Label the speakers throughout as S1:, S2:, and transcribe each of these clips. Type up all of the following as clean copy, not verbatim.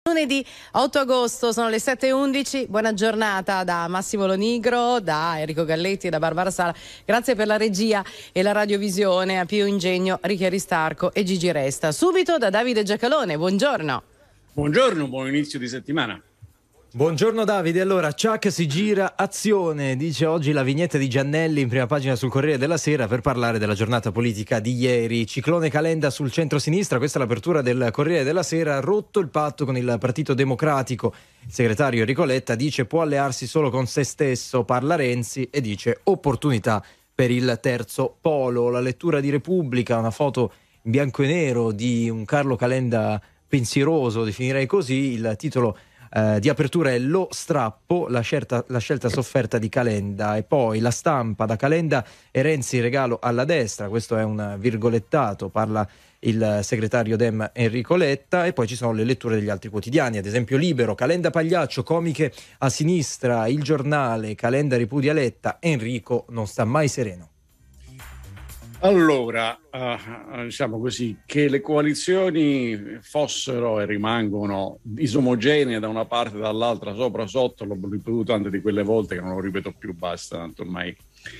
S1: Lunedì 8 agosto, sono le 7:11. Buona giornata da Massimo Lonigro, da Enrico Galletti e da Barbara Sala. Grazie per la regia e la radiovisione a Pio Ingegno, Ricchi Aristarco e Gigi Resta. Subito da Davide Giacalone, buongiorno.
S2: Buongiorno, buon inizio di settimana.
S3: Buongiorno Davide, allora Chuck si gira, azione, dice oggi la vignetta di Giannelli in prima pagina sul Corriere della Sera per parlare della giornata politica di ieri. Ciclone Calenda sul centro-sinistra, questa è l'apertura del Corriere della Sera, rotto il patto con il Partito Democratico. Il segretario Enrico Letta dice può allearsi solo con se stesso, parla Renzi e dice opportunità per il terzo polo. La lettura di Repubblica, una foto in bianco e nero di un Carlo Calenda pensieroso, definirei così, il titolo di apertura è Lo strappo, la scelta sofferta di Calenda, e poi La Stampa, da Calenda e Renzi regalo alla destra, questo è un virgolettato, parla il segretario Dem Enrico Letta, e poi ci sono le letture degli altri quotidiani, ad esempio Libero, Calenda Pagliaccio, comiche a sinistra, Il Giornale, Calenda ripudia Letta, Enrico non sta mai sereno.
S2: Allora, diciamo così, che le coalizioni fossero e rimangono disomogenee da una parte e dall'altra, sopra sotto, l'ho ripetuto tante di quelle volte che non lo ripeto più, basta, tanto ormai.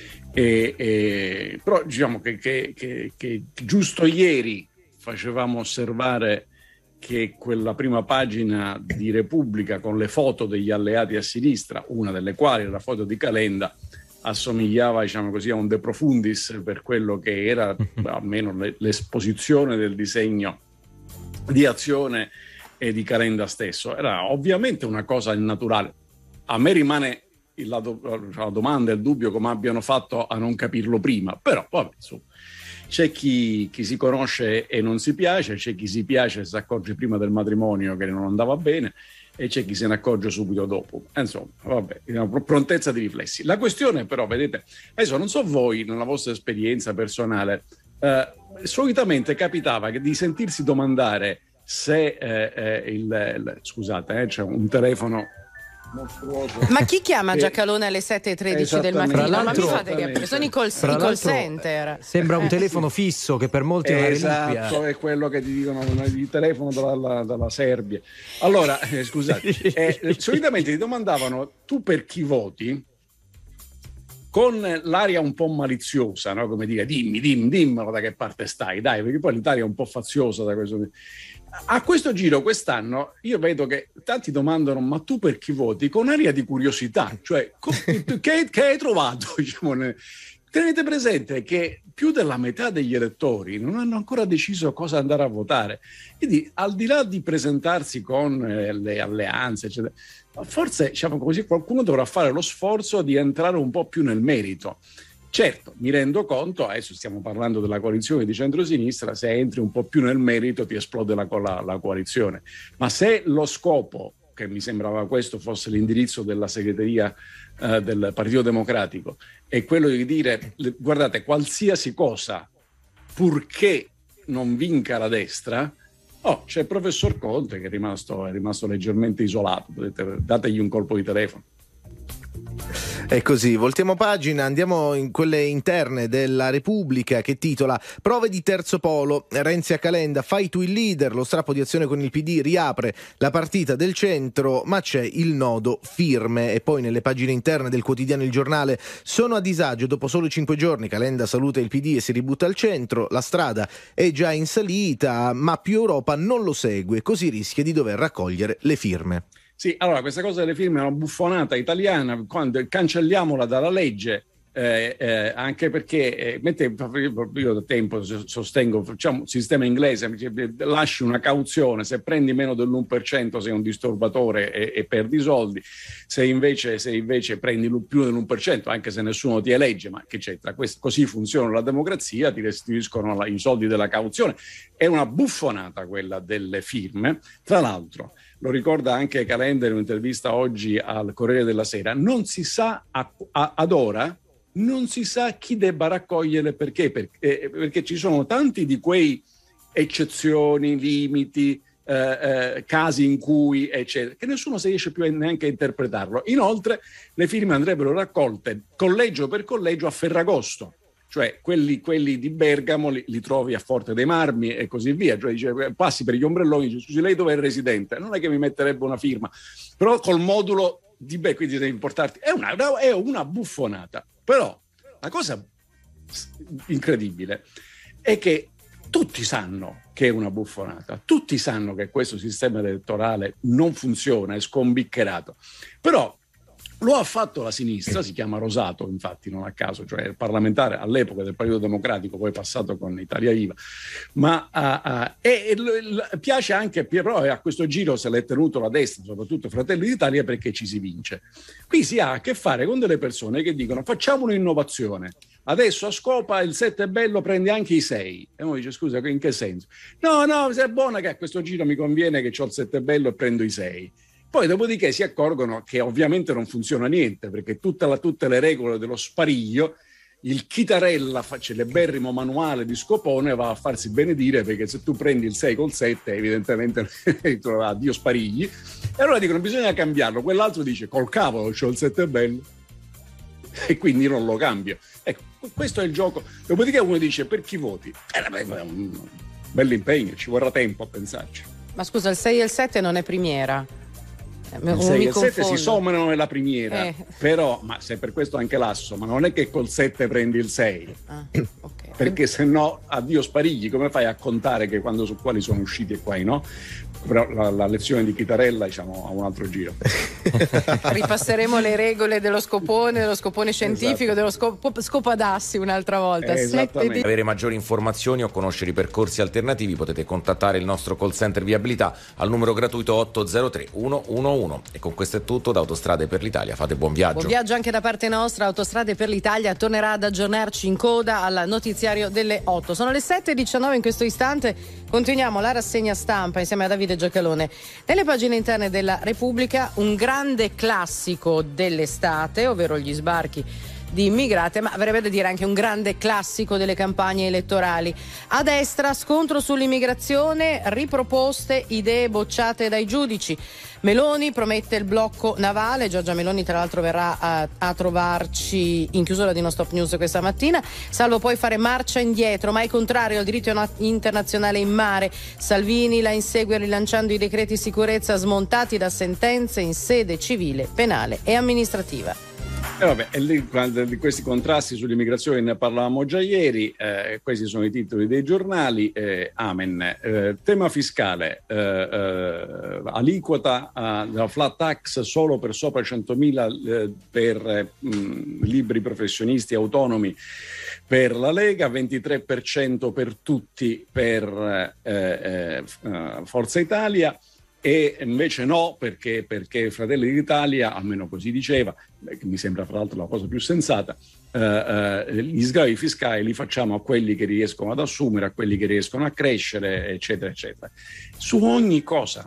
S2: Però diciamo che giusto ieri facevamo osservare che quella prima pagina di Repubblica con le foto degli alleati a sinistra, una delle quali era la foto di Calenda, assomigliava, diciamo così, a un de profundis per quello che era almeno l'esposizione del disegno di azione e di Calenda stesso. Era ovviamente una cosa innaturale. A me rimane la domanda e il dubbio come abbiano fatto a non capirlo prima, però vabbè, insomma, c'è chi si conosce e non si piace, c'è chi si piace e si accorge prima del matrimonio che non andava bene, e c'è chi se ne accorge subito dopo. Insomma, vabbè, prontezza di riflessi. La questione però, vedete, adesso non so voi, nella vostra esperienza personale, solitamente capitava di sentirsi domandare se scusate, c'è un telefono mostruoso.
S1: Ma chi chiama Giacalone alle 7:13 del mattino? Ma mi fate che sono i call center.
S3: Sembra un telefono fisso che per molti è una reliquia.
S2: Esatto, è quello che ti dicono il telefono dalla Serbia. Allora, scusate, solitamente ti domandavano tu per chi voti, con l'aria un po' maliziosa, no? Come dire, dimmelo da che parte stai, dai, perché poi l'Italia è un po' faziosa da questo. A questo giro quest'anno io vedo che tanti domandano ma tu per chi voti, con aria di curiosità, cioè che hai trovato? Diciamo, tenete presente che più della metà degli elettori non hanno ancora deciso cosa andare a votare, quindi al di là di presentarsi con le alleanze eccetera, forse, diciamo così, qualcuno dovrà fare lo sforzo di entrare un po' più nel merito. Certo, mi rendo conto, adesso stiamo parlando della coalizione di centrosinistra, se entri un po' più nel merito ti esplode la coalizione, ma se lo scopo, che mi sembrava questo fosse l'indirizzo della segreteria del Partito Democratico, è quello di dire guardate, qualsiasi cosa purché non vinca la destra, c'è il professor Conte che è rimasto leggermente isolato, dategli un colpo di telefono.
S4: È così, voltiamo pagina, andiamo in quelle interne della Repubblica che titola Prove di terzo polo, Renzi a Calenda, fai tu il leader, lo strappo di azione con il PD riapre la partita del centro, ma c'è il nodo firme. E poi nelle pagine interne del quotidiano Il Giornale, sono a disagio, dopo solo 5 giorni Calenda saluta il PD e si ributta al centro, la strada è già in salita, ma più Europa non lo segue, così rischia di dover raccogliere le firme.
S2: Sì, allora questa cosa delle firme è una buffonata italiana, quando cancelliamola dalla legge, anche perché io da tempo sostengo, facciamo un sistema inglese, lasci una cauzione, se prendi meno dell'1% sei un disturbatore e perdi soldi, se invece prendi più dell'1%, anche se nessuno ti elegge, ma che c'entra? Così funziona la democrazia, ti restituiscono i soldi della cauzione. È una buffonata quella delle firme. Tra l'altro, lo ricorda anche Calenda in un'intervista oggi al Corriere della Sera, non si sa ad ora, non si sa chi debba raccogliere perché ci sono tanti di quei eccezioni, limiti, casi in cui eccetera, che nessuno si riesce più neanche a interpretarlo. Inoltre le firme andrebbero raccolte collegio per collegio a Ferragosto, cioè quelli di Bergamo li trovi a Forte dei Marmi e così via, cioè dice, passi per gli ombrelloni, dice, scusi, lei dove è residente? Non è che mi metterebbe una firma, però col modulo di quindi devi importarti, è una buffonata. Però la cosa incredibile è che tutti sanno che è una buffonata, tutti sanno che questo sistema elettorale non funziona, è scombiccherato, però lo ha fatto la sinistra, si chiama Rosato infatti non a caso, cioè il parlamentare all'epoca del Partito Democratico, poi passato con Italia Viva, ma piace anche, però a questo giro se l'è tenuto la destra, soprattutto Fratelli d'Italia, perché ci si vince. Qui si ha a che fare con delle persone che dicono facciamo un'innovazione, adesso a Scopa il 7 è bello, prende anche i 6, e uno dice scusa in che senso? No, se è buona che a questo giro mi conviene che ho il 7 è bello e prendo i 6. Poi dopodiché si accorgono che ovviamente non funziona niente, perché tutte le regole dello spariglio, il chitarella celeberrimo manuale di Scopone va a farsi benedire, perché se tu prendi il 6 col 7 evidentemente addio sparigli, e allora dicono bisogna cambiarlo, quell'altro dice col cavolo c'ho il 7 bello e quindi non lo cambio. Ecco, questo è il gioco. Dopodiché uno dice per chi voti? È un bell'impegno, ci vorrà tempo a pensarci.
S1: Ma scusa, il 6 e il 7 non è primiera?
S2: Il 6 e il 7 si sommano nella primiera, però, ma se per questo anche l'asso, ma non è che col 7 prendi il 6, okay. Perché se no addio sparigli, come fai a contare che quali sono usciti e quali no? Però la lezione di chitarella diciamo a un altro giro.
S1: Ripasseremo le regole dello scopone scientifico, esatto. Dello scopadassi un'altra volta.
S5: Per avere maggiori informazioni o conoscere i percorsi alternativi potete contattare il nostro call center viabilità al numero gratuito 803 111. E con questo è tutto da Autostrade per l'Italia, fate buon viaggio.
S1: Buon viaggio anche da parte nostra. Autostrade per l'Italia tornerà ad aggiornarci in coda al notiziario delle 8. Sono le 7:19 in questo istante, continuiamo la rassegna stampa insieme a Davide Giacalone. Nelle pagine interne della Repubblica un grande classico dell'estate, ovvero gli sbarchi di immigrati, ma avrebbe da dire anche un grande classico delle campagne elettorali. A destra scontro sull'immigrazione, riproposte, idee bocciate dai giudici. Meloni promette il blocco navale. Giorgia Meloni tra l'altro verrà a trovarci in chiusura di No Stop News questa mattina, salvo poi fare marcia indietro, mai contrario al diritto internazionale in mare. Salvini la insegue rilanciando i decreti sicurezza smontati da sentenze in sede civile, penale e amministrativa.
S2: Di questi contrasti sull'immigrazione ne parlavamo già ieri, questi sono i titoli dei giornali, amen. Tema fiscale, aliquota della flat tax solo per sopra 100.000 per liberi professionisti autonomi per la Lega, 23% per tutti per Forza Italia. E invece no, perché Fratelli d'Italia, almeno così diceva, che mi sembra fra l'altro la cosa più sensata, gli sgravi fiscali li facciamo a quelli che riescono ad assumere, a quelli che riescono a crescere, eccetera, eccetera. Su ogni cosa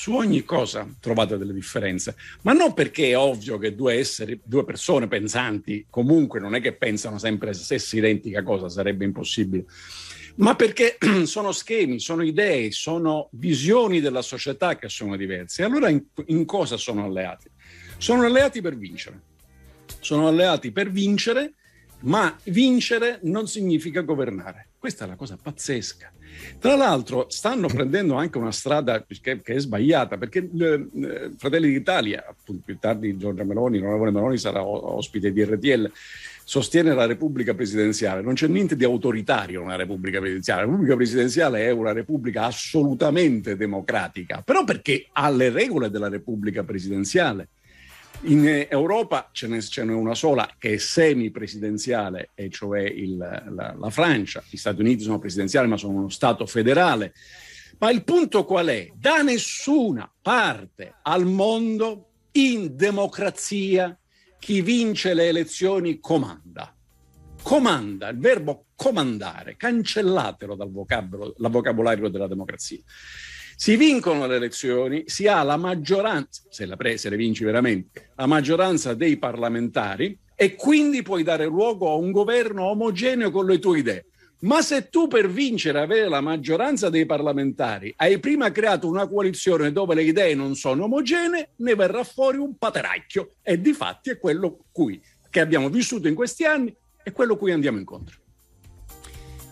S2: trovate delle differenze, ma non perché è ovvio che due persone pensanti comunque non è che pensano sempre la stessa identica cosa, sarebbe impossibile, ma perché sono schemi, sono idee, sono visioni della società che sono diverse. Allora in cosa sono alleati? Sono alleati per vincere. Sono alleati per vincere, ma vincere non significa governare. Questa è la cosa pazzesca. Tra l'altro stanno prendendo anche una strada che è sbagliata, perché Fratelli d'Italia, appunto più tardi Giorgia Meloni, l'onorevole Meloni sarà ospite di RTL, sostiene la Repubblica Presidenziale. Non c'è niente di autoritario nella Repubblica Presidenziale. La Repubblica Presidenziale è una Repubblica assolutamente democratica, però perché ha le regole della Repubblica Presidenziale. In Europa ce n'è una sola che è semipresidenziale, e cioè la Francia. Gli Stati Uniti sono presidenziali, ma sono uno Stato federale. Ma il punto qual è? Da nessuna parte al mondo in democrazia chi vince le elezioni comanda. Comanda, il verbo comandare, cancellatelo dal vocabolario della democrazia. Si vincono le elezioni, si ha la maggioranza, se le vinci veramente, la maggioranza dei parlamentari, e quindi puoi dare luogo a un governo omogeneo con le tue idee. Ma se tu per vincere, avere la maggioranza dei parlamentari, hai prima creato una coalizione dove le idee non sono omogenee, ne verrà fuori un pateracchio, e difatti è quello che abbiamo vissuto in questi anni e quello cui andiamo incontro.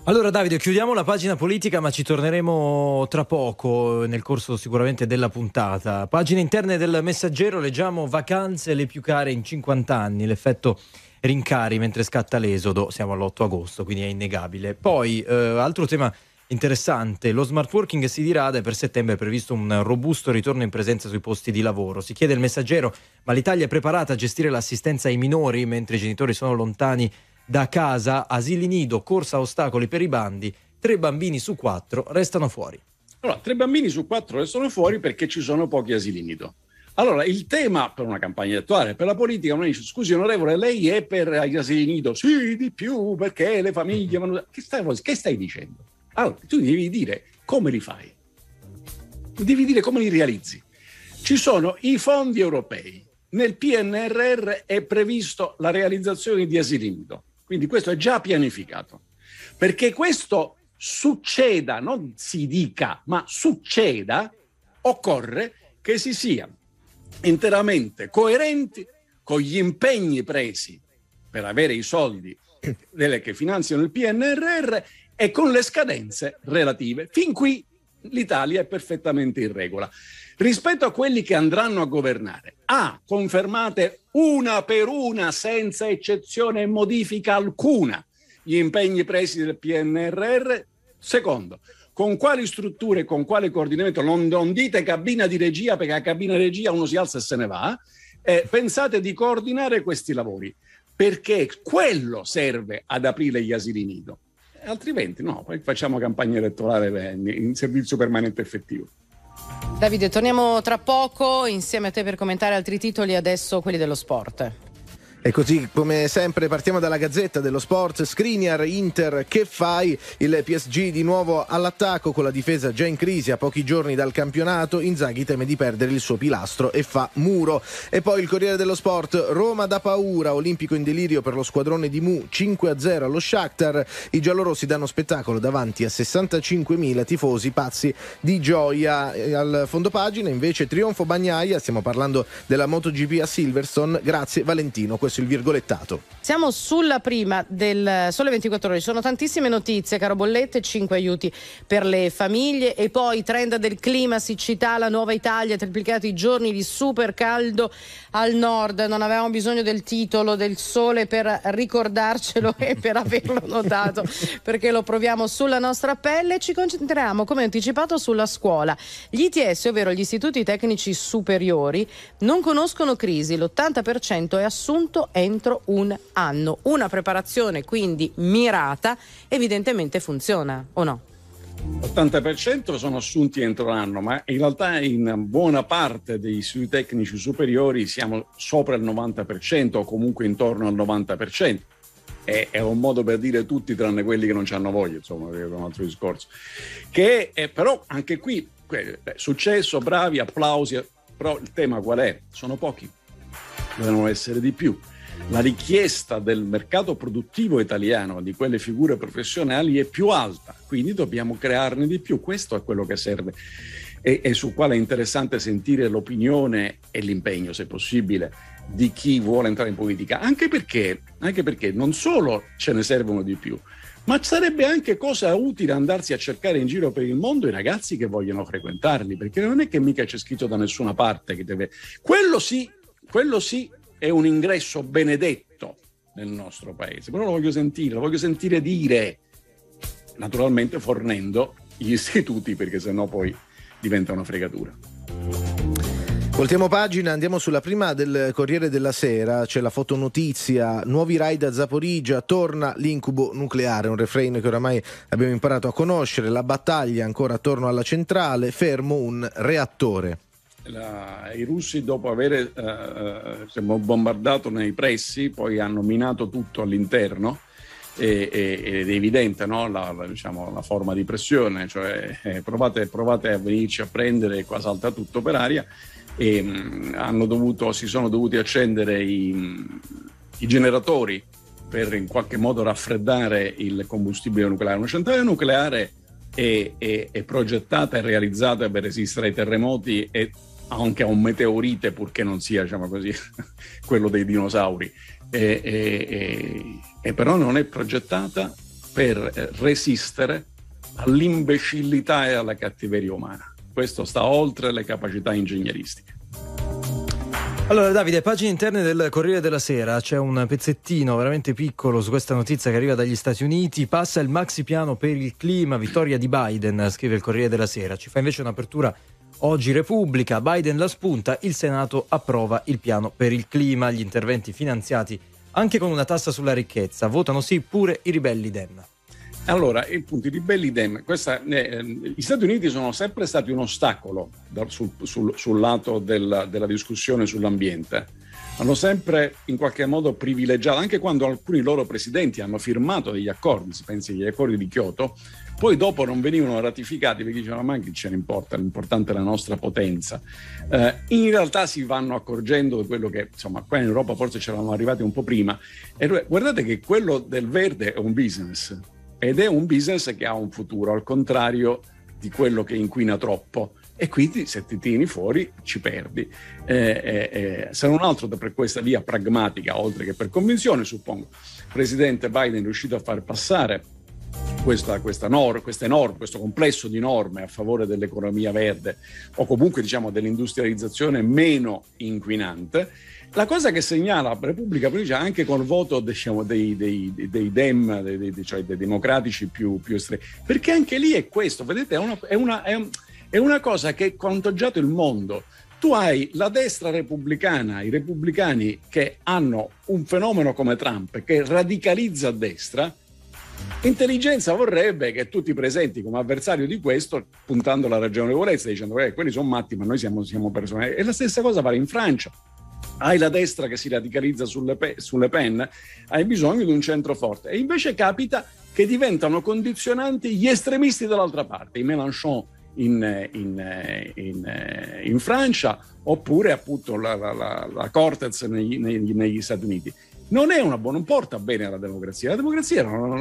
S3: Allora Davide, chiudiamo la pagina politica, ma ci torneremo tra poco nel corso sicuramente della puntata. Pagine interne del Messaggero, leggiamo vacanze le più care in 50 anni, l'effetto rincari mentre scatta l'esodo, siamo all'8 agosto, quindi è innegabile. Poi, altro tema interessante, lo smart working si dirada e per settembre è previsto un robusto ritorno in presenza sui posti di lavoro. Si chiede il Messaggero, ma l'Italia è preparata a gestire l'assistenza ai minori mentre i genitori sono lontani da casa? Asili nido, corsa a ostacoli per i bandi, 3 bambini su 4 restano fuori.
S2: Allora, 3 bambini su 4 restano fuori perché ci sono pochi asili nido. Allora, il tema per una campagna elettorale, per la politica, uno dice: scusi onorevole, lei è per gli asili nido? Sì, di più, perché le famiglie vanno... Che stai dicendo? Allora, tu devi dire come li fai, devi dire come li realizzi. Ci sono i fondi europei, nel PNRR è previsto la realizzazione di asili nido. Quindi questo è già pianificato. Perché questo succeda, non si dica, ma succeda, occorre che si sia interamente coerenti con gli impegni presi per avere i soldi che finanziano il PNRR e con le scadenze relative. Fin qui l'Italia è perfettamente in regola. Rispetto a quelli che andranno a governare, confermate una per una, senza eccezione e modifica alcuna, gli impegni presi del PNRR. Secondo, con quali strutture e con quale coordinamento, non dite cabina di regia, perché a cabina di regia uno si alza e se ne va, pensate di coordinare questi lavori, perché quello serve ad aprire gli asili nido. Altrimenti no, poi facciamo campagna elettorale in servizio permanente effettivo.
S1: Davide, torniamo tra poco insieme a te per commentare altri titoli, adesso quelli dello sport.
S4: E così come sempre partiamo dalla Gazzetta dello Sport. Skriniar, Inter, che fai? Il PSG di nuovo all'attacco con la difesa già in crisi a pochi giorni dal campionato. Inzaghi teme di perdere il suo pilastro e fa muro. E poi il Corriere dello Sport, Roma da paura, Olimpico in delirio per lo squadrone di Mu, 5-0 allo Shakhtar. I giallorossi danno spettacolo davanti a 65.000 tifosi pazzi di gioia. Al fondo pagina invece trionfo Bagnaia, stiamo parlando della MotoGP a Silverstone, grazie Valentino. Questo il virgolettato.
S1: Siamo sulla prima del Sole 24 Ore, ci sono tantissime notizie, caro Bollette, 5 aiuti per le famiglie e poi trend del clima, siccità, la nuova Italia, triplicati i giorni di super caldo al nord. Non avevamo bisogno del titolo del Sole per ricordarcelo e per averlo notato, perché lo proviamo sulla nostra pelle. Ci concentriamo, come anticipato, sulla scuola. Gli ITS, ovvero gli istituti tecnici superiori, non conoscono crisi, l'80% è assunto entro un anno. Una preparazione quindi mirata evidentemente funziona, o no?
S2: L'80% sono assunti entro l'anno, ma in realtà in buona parte dei istituti tecnici superiori siamo sopra il 90% o comunque intorno al 90%. È un modo per dire tutti tranne quelli che non ci hanno voglia, insomma, è un altro discorso. Però anche qui successo, bravi, applausi, però il tema qual è? Sono pochi, devono essere di più. La richiesta del mercato produttivo italiano di quelle figure professionali è più alta, quindi dobbiamo crearne di più. Questo è quello che serve e sul quale è interessante sentire l'opinione e l'impegno, se possibile, di chi vuole entrare in politica, anche perché non solo ce ne servono di più, ma sarebbe anche cosa utile andarsi a cercare in giro per il mondo i ragazzi che vogliono frequentarli, perché non è che mica c'è scritto da nessuna parte che deve... Quello sì è un ingresso benedetto nel nostro paese, però lo voglio sentire dire, naturalmente fornendo gli istituti, perché sennò poi diventa una fregatura.
S4: Voltiamo pagina, andiamo sulla prima del Corriere della Sera, c'è la fotonotizia, nuovi raid a Zaporigia, torna l'incubo nucleare, un refrain che oramai abbiamo imparato a conoscere, la battaglia ancora attorno alla centrale, fermo un reattore.
S2: I russi, dopo aver bombardato nei pressi, poi hanno minato tutto all'interno ed è evidente, no? la forma di pressione, cioè provate a venirci a prendere, qua salta tutto per aria, e si sono dovuti accendere i generatori per in qualche modo raffreddare il combustibile nucleare. Una centrale nucleare è progettata e realizzata per resistere ai terremoti e anche a un meteorite, purché non sia, diciamo così, quello dei dinosauri, e però non è progettata per resistere all'imbecillità e alla cattiveria umana. Questo sta oltre le capacità ingegneristiche.
S3: Allora Davide, pagine interne del Corriere della Sera, c'è un pezzettino veramente piccolo su questa notizia che arriva dagli Stati Uniti. Passa il maxi piano per il clima, vittoria di Biden, scrive il Corriere della Sera. Ci fa invece un'apertura oggi Repubblica, Biden la spunta, il Senato approva il piano per il clima, gli interventi finanziati anche con una tassa sulla ricchezza, votano sì pure i ribelli Dem.
S2: Allora, i ribelli Dem, gli Stati Uniti sono sempre stati un ostacolo sul lato della discussione sull'ambiente. Hanno sempre in qualche modo privilegiato, anche quando alcuni loro presidenti hanno firmato degli accordi, si pensi agli accordi di Kyoto, poi dopo non venivano ratificati perché dicevano ma che ce ne importa, l'importante è la nostra potenza. In realtà si vanno accorgendo di quello che, insomma, qua in Europa forse c'eravamo arrivati un po' prima, e guardate che quello del verde è un business. Ed è un business che ha un futuro, al contrario di quello che inquina troppo. E quindi se ti tieni fuori ci perdi. Se non altro per questa via pragmatica, oltre che per convinzione, suppongo, il presidente Biden è riuscito a far passare questo complesso di norme a favore dell'economia verde, o comunque diciamo dell'industrializzazione meno inquinante. La cosa che segnala la Repubblica anche col voto, diciamo, dei Dem, cioè dei democratici più estremi, perché anche lì è questo, vedete, è una cosa che ha contagiato il mondo. Tu hai la destra repubblicana, i repubblicani che hanno un fenomeno come Trump che radicalizza a destra. Intelligenza vorrebbe che tu ti presenti come avversario di questo, puntando alla ragionevolezza, dicendo quelli sono matti, ma noi siamo persone. E la stessa cosa vale in Francia. Hai la destra che si radicalizza sulle Pen, hai bisogno di un centro forte. E invece capita che diventano condizionanti gli estremisti dall'altra parte, i Mélenchon in Francia, oppure appunto la Cortez negli Stati Uniti. Non porta bene alla democrazia. La democrazia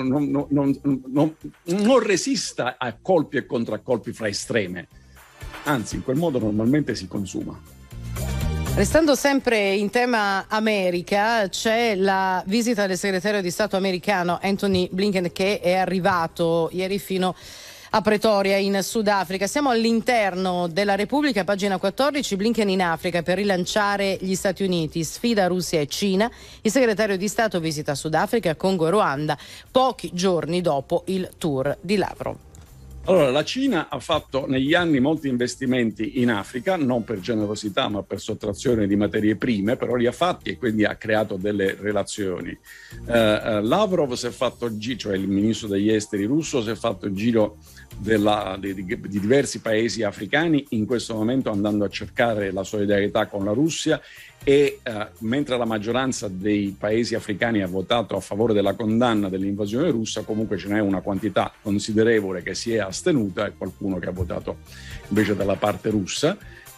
S2: non resista a colpi e contraccolpi fra estreme, anzi in quel modo normalmente si consuma.
S1: Restando sempre in tema America, c'è la visita del segretario di Stato americano Anthony Blinken, che è arrivato ieri fino a Pretoria in Sudafrica. Siamo all'interno della Repubblica, pagina 14, Blinken in Africa per rilanciare gli Stati Uniti, sfida Russia e Cina. Il segretario di Stato visita Sudafrica, Congo e Ruanda pochi giorni dopo il tour di Lavrov.
S2: Allora, la Cina ha fatto negli anni molti investimenti in Africa, non per generosità ma per sottrazione di materie prime, però li ha fatti e quindi ha creato delle relazioni. Lavrov si è fatto il giro, cioè il ministro degli esteri russo, si è fatto il giro di diversi paesi africani, in questo momento andando a cercare la solidarietà con la Russia, e mentre la maggioranza dei paesi africani ha votato a favore della condanna dell'invasione russa, comunque ce n'è una quantità considerevole che si è astenuta e qualcuno che ha votato invece dalla parte russa.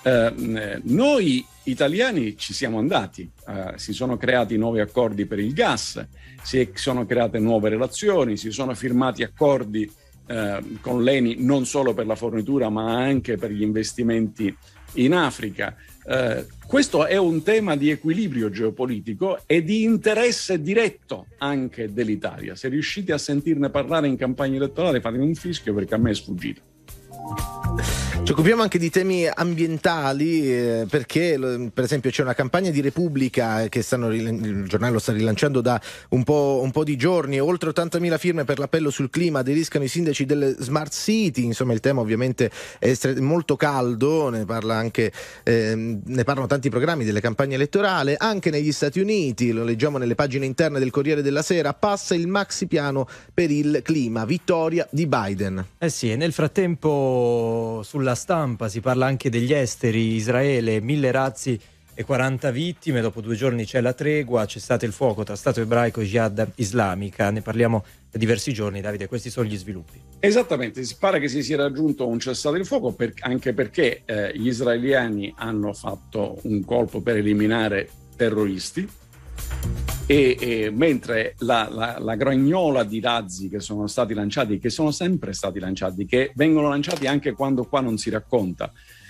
S2: Noi italiani ci siamo andati, si sono creati nuovi accordi per il gas, si sono create nuove relazioni, si sono firmati accordi con l'ENI non solo per la fornitura ma anche per gli investimenti in Africa. Questo è un tema di equilibrio geopolitico e di interesse diretto anche dell'Italia. Se riuscite a sentirne parlare in campagna elettorale, fatemi un fischio perché a me è sfuggito.
S4: Ci occupiamo anche di temi ambientali perché per esempio c'è una campagna di Repubblica che il giornale lo sta rilanciando da un po' di giorni, oltre 80.000 firme per l'appello sul clima, aderiscano i sindaci delle Smart City. Insomma, il tema ovviamente è molto caldo, ne parlano tanti programmi delle campagne elettorali. Anche negli Stati Uniti, lo leggiamo nelle pagine interne del Corriere della Sera, passa il maxi piano per il clima, vittoria di Biden.
S3: Sì, e nel frattempo sulla stampa si parla anche degli esteri, Israele, 1000 razzi e 40 vittime, dopo 2 giorni c'è la tregua, c'è stato il fuoco tra Stato ebraico e Jihad islamica, ne parliamo da diversi giorni. Davide, questi sono gli sviluppi.
S2: Esattamente, si pare che si sia raggiunto un cessate il fuoco anche perché gli israeliani hanno fatto un colpo per eliminare terroristi e mentre la gragnola di razzi che sono stati lanciati, che sono sempre stati lanciati, che vengono lanciati anche quando qua non si racconta,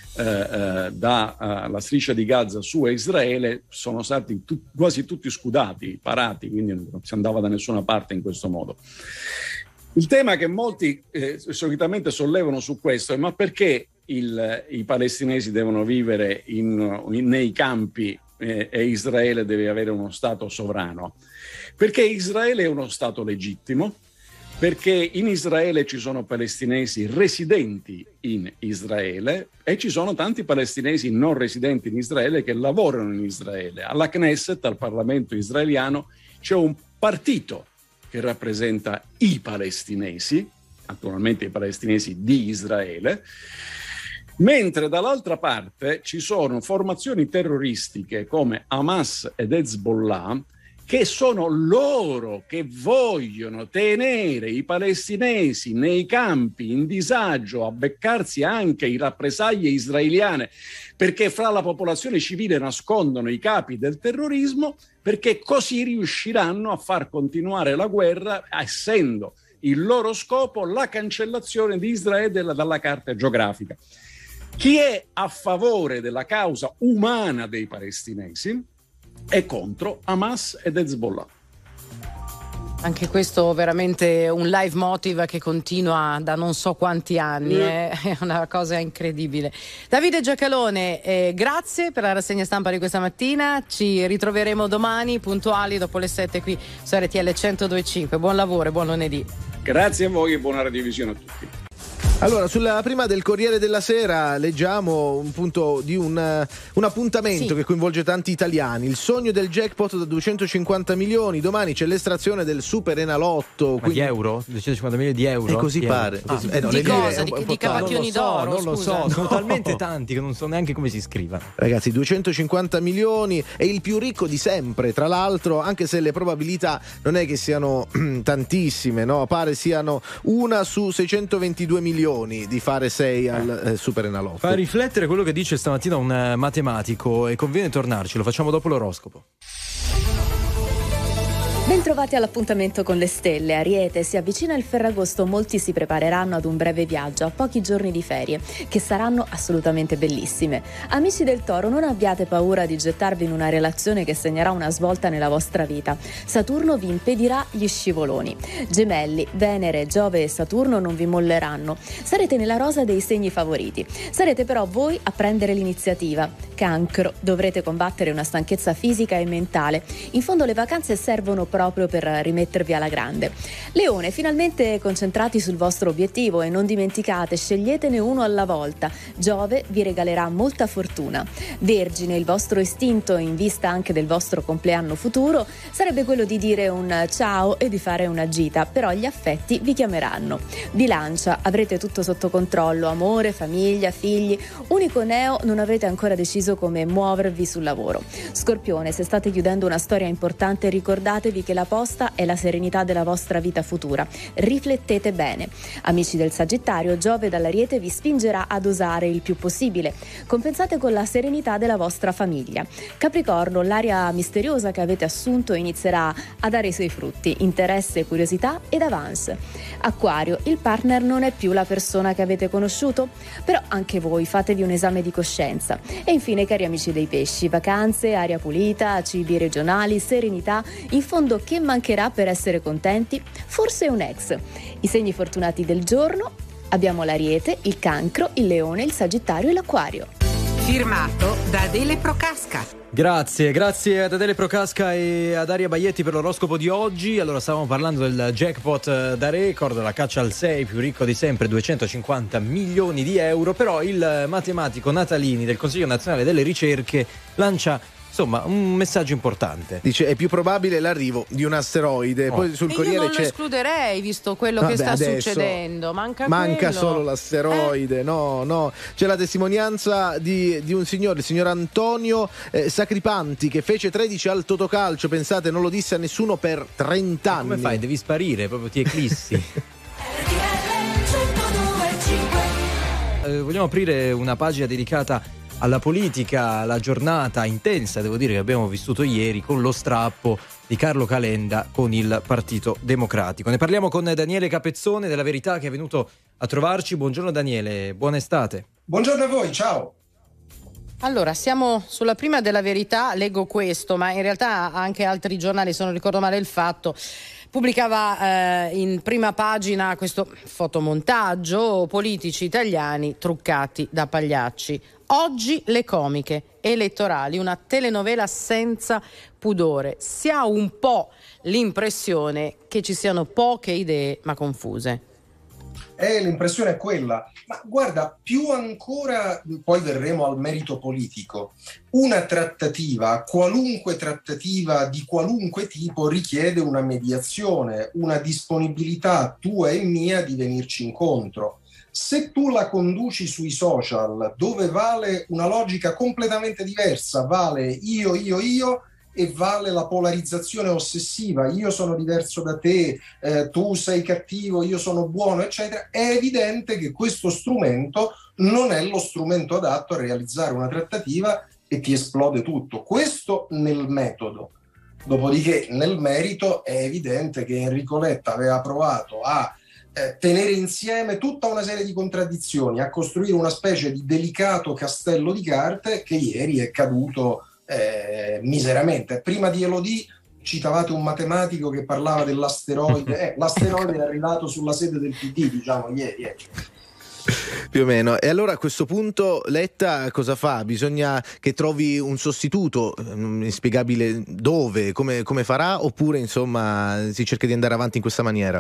S2: dalla striscia di Gaza su a Israele, sono stati quasi tutti scudati, parati, quindi non si andava da nessuna parte in questo modo. Il tema che molti solitamente sollevano su questo è: ma perché i palestinesi devono vivere nei campi e Israele deve avere uno Stato sovrano? Perché Israele è uno Stato legittimo, perché in Israele ci sono palestinesi residenti in Israele e ci sono tanti palestinesi non residenti in Israele che lavorano in Israele. Alla Knesset, al Parlamento israeliano, c'è un partito che rappresenta i palestinesi, naturalmente i palestinesi di Israele, mentre dall'altra parte ci sono formazioni terroristiche come Hamas ed Hezbollah, che sono loro che vogliono tenere i palestinesi nei campi in disagio, a beccarsi anche i rappresaglie israeliane, perché fra la popolazione civile nascondono i capi del terrorismo, perché così riusciranno a far continuare la guerra, essendo il loro scopo la cancellazione di Israele dalla carta geografica. Chi è a favore della causa umana dei palestinesi è contro Hamas ed Hezbollah.
S1: Anche questo veramente un leitmotiv che continua da non so quanti anni, è una cosa incredibile. Davide Giacalone, grazie per la rassegna stampa di questa mattina, ci ritroveremo domani puntuali dopo le 7 qui su RTL 102.5. Buon lavoro e buon lunedì.
S2: Grazie a voi e buona radiovisione a tutti.
S4: Allora, sulla prima del Corriere della Sera leggiamo un punto di un appuntamento che coinvolge tanti italiani. Il sogno del jackpot da 250 milioni. Domani c'è l'estrazione del Super Enalotto.
S3: Ma di euro? 250 milioni di euro?
S4: E così pare.
S1: Di cosa? Di cavacchioni d'oro?
S3: Non lo so, sono talmente tanti che non so neanche come si scrivano.
S4: Ragazzi, 250 milioni è il più ricco di sempre, tra l'altro, anche se le probabilità non è che siano tantissime, no? Pare siano 1 su 622 milioni di fare 6 al Super Enalotto.
S3: Fa riflettere quello che dice stamattina un matematico e conviene tornarci, lo facciamo dopo l'oroscopo.
S6: Bentrovati all'appuntamento con le stelle. Ariete, si avvicina il Ferragosto, molti si prepareranno ad un breve viaggio a pochi giorni di ferie, che saranno assolutamente bellissime. Amici del Toro, non abbiate paura di gettarvi in una relazione che segnerà una svolta nella vostra vita. Saturno vi impedirà gli scivoloni. Gemelli, Venere, Giove e Saturno non vi molleranno. Sarete nella rosa dei segni favoriti. Sarete però voi a prendere l'iniziativa. Cancro, dovrete combattere una stanchezza fisica e mentale. In fondo le vacanze servono proprio per rimettervi alla grande. Leone, finalmente concentrati sul vostro obiettivo e non dimenticate, sceglietene uno alla volta. Giove vi regalerà molta fortuna. Vergine, il vostro istinto, in vista anche del vostro compleanno futuro, sarebbe quello di dire un ciao e di fare una gita, però gli affetti vi chiameranno. Bilancia, avrete tutto sotto controllo, amore, famiglia, figli. Unico neo, non avrete ancora deciso come muovervi sul lavoro. Scorpione, se state chiudendo una storia importante, ricordatevi che la posta è la serenità della vostra vita futura. Riflettete bene. Amici del Sagittario, Giove dall'Ariete vi spingerà ad osare il più possibile. Compensate con la serenità della vostra famiglia. Capricorno, l'aria misteriosa che avete assunto inizierà a dare i suoi frutti. Interesse, curiosità ed avance. Acquario, il partner non è più la persona che avete conosciuto, però anche voi fatevi un esame di coscienza. E infine, cari amici dei pesci, vacanze, aria pulita, cibi regionali, serenità, in fondo che mancherà per essere contenti? Forse un ex. I segni fortunati del giorno: abbiamo l'Ariete, il Cancro, il Leone, il Sagittario e l'Acquario.
S7: Firmato da Adele Procasca.
S3: Grazie ad Adele Procasca e ad Daria Baietti per l'oroscopo di oggi. Allora, stavamo parlando del jackpot da record, la caccia al 6 più ricco di sempre, 250 milioni di euro, però il matematico Natalini del Consiglio Nazionale delle Ricerche lancia un messaggio importante.
S4: Dice: è più probabile l'arrivo di un asteroide. Poi sul Corriere
S1: io non
S4: c'è.
S1: Lo escluderei, visto quello che sta succedendo. Manca
S4: solo l'asteroide. No. C'è la testimonianza di un signore, il signor Antonio Sacripanti, che fece 13 al Totocalcio. Pensate, non lo disse a nessuno per 30 anni.
S3: Come fai? Devi sparire, proprio ti eclissi. Vogliamo aprire una pagina dedicata alla politica, la giornata intensa, devo dire, che abbiamo vissuto ieri con lo strappo di Carlo Calenda con il Partito Democratico. Ne parliamo con Daniele Capezzone della Verità, che è venuto a trovarci. Buongiorno Daniele, buona estate.
S8: Buongiorno a voi, ciao.
S1: Allora, siamo sulla prima della Verità, leggo questo, ma in realtà anche altri giornali, se non ricordo male il fatto, pubblicava in prima pagina questo fotomontaggio: politici italiani truccati da pagliacci. Oggi le comiche elettorali, una telenovela senza pudore. Si ha un po' l'impressione che ci siano poche idee ma confuse.
S8: L'impressione è quella, ma guarda, più ancora, poi verremo al merito politico, una trattativa, qualunque trattativa di qualunque tipo, richiede una mediazione, una disponibilità tua e mia di venirci incontro. Se tu la conduci sui social, dove vale una logica completamente diversa, vale io, e vale la polarizzazione ossessiva, io sono diverso da te, tu sei cattivo, io sono buono, eccetera, è evidente che questo strumento non è lo strumento adatto a realizzare una trattativa e ti esplode tutto. Questo nel metodo. Dopodiché nel merito è evidente che Enrico Letta aveva provato a tenere insieme tutta una serie di contraddizioni, a costruire una specie di delicato castello di carte che ieri è caduto miseramente. Prima di Elodie citavate un matematico che parlava dell'asteroide, l'asteroide è arrivato sulla sede del PD, diciamo, ieri.
S4: Più o meno. E allora a questo punto Letta cosa fa? Bisogna che trovi un sostituto, inspiegabile dove, come farà, oppure insomma si cerca di andare avanti in questa maniera?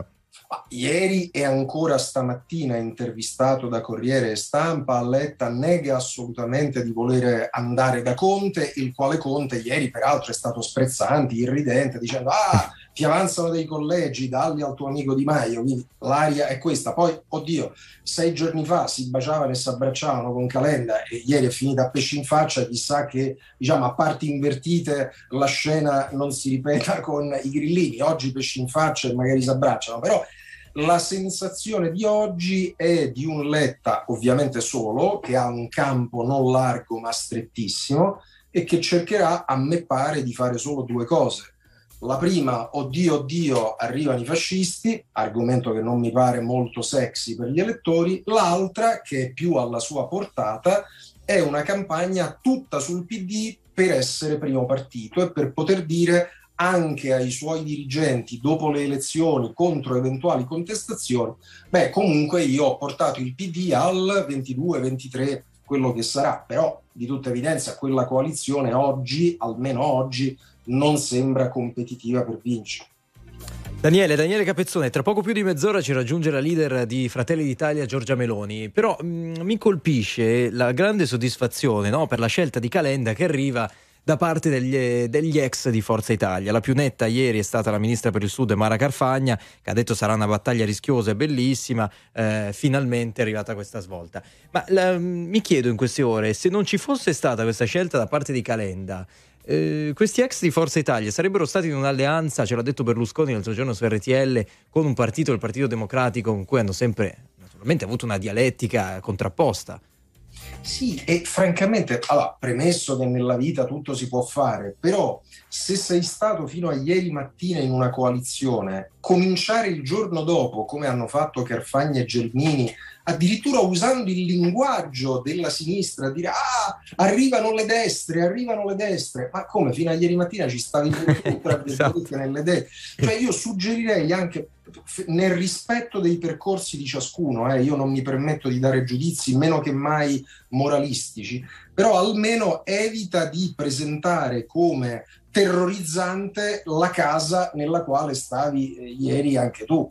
S8: Ieri e ancora stamattina, intervistato da Corriere e Stampa, Letta nega assolutamente di voler andare da Conte, il quale Conte ieri peraltro è stato sprezzante, irridente, dicendo ti avanzano dei collegi, dalli al tuo amico Di Maio, quindi l'aria è questa. Poi, oddio, 6 giorni fa si baciavano e si abbracciavano con Calenda e ieri è finita a pesci in faccia, chissà che, diciamo, a parti invertite la scena non si ripeta con i grillini. Oggi pesci in faccia e magari si abbracciano, però la sensazione di oggi è di un Letta ovviamente solo, che ha un campo non largo ma strettissimo e che cercherà, a me pare, di fare solo 2 cose. La prima, oddio, arrivano i fascisti, argomento che non mi pare molto sexy per gli elettori. L'altra, che è più alla sua portata, è una campagna tutta sul PD per essere primo partito e per poter dire anche ai suoi dirigenti dopo le elezioni, contro eventuali contestazioni, comunque io ho portato il PD al 22-23, quello che sarà. Però di tutta evidenza quella coalizione oggi, almeno oggi, non sembra competitiva per vincere.
S3: Daniele Capezzone, tra poco più di mezz'ora ci raggiunge la leader di Fratelli d'Italia Giorgia Meloni, però mi colpisce la grande soddisfazione, no, per la scelta di Calenda che arriva da parte degli ex di Forza Italia. La più netta ieri è stata la ministra per il Sud Mara Carfagna, che ha detto sarà una battaglia rischiosa e bellissima, finalmente è arrivata questa svolta. Ma mi chiedo in queste ore, se non ci fosse stata questa scelta da parte di Calenda, questi ex di Forza Italia sarebbero stati in un'alleanza, ce l'ha detto Berlusconi l'altro giorno su RTL, con un partito, il Partito Democratico, con cui hanno sempre naturalmente avuto una dialettica contrapposta.
S8: Sì, e francamente, premesso che nella vita tutto si può fare, però se sei stato fino a ieri mattina in una coalizione, cominciare il giorno dopo, come hanno fatto Carfagna e Gelmini, addirittura usando il linguaggio della sinistra, dire arrivano le destre, ma come, fino a ieri mattina ci stavi nelle destre? Cioè io suggerirei anche, nel rispetto dei percorsi di ciascuno, io non mi permetto di dare giudizi meno che mai moralistici, però almeno evita di presentare come terrorizzante la casa nella quale stavi ieri anche tu.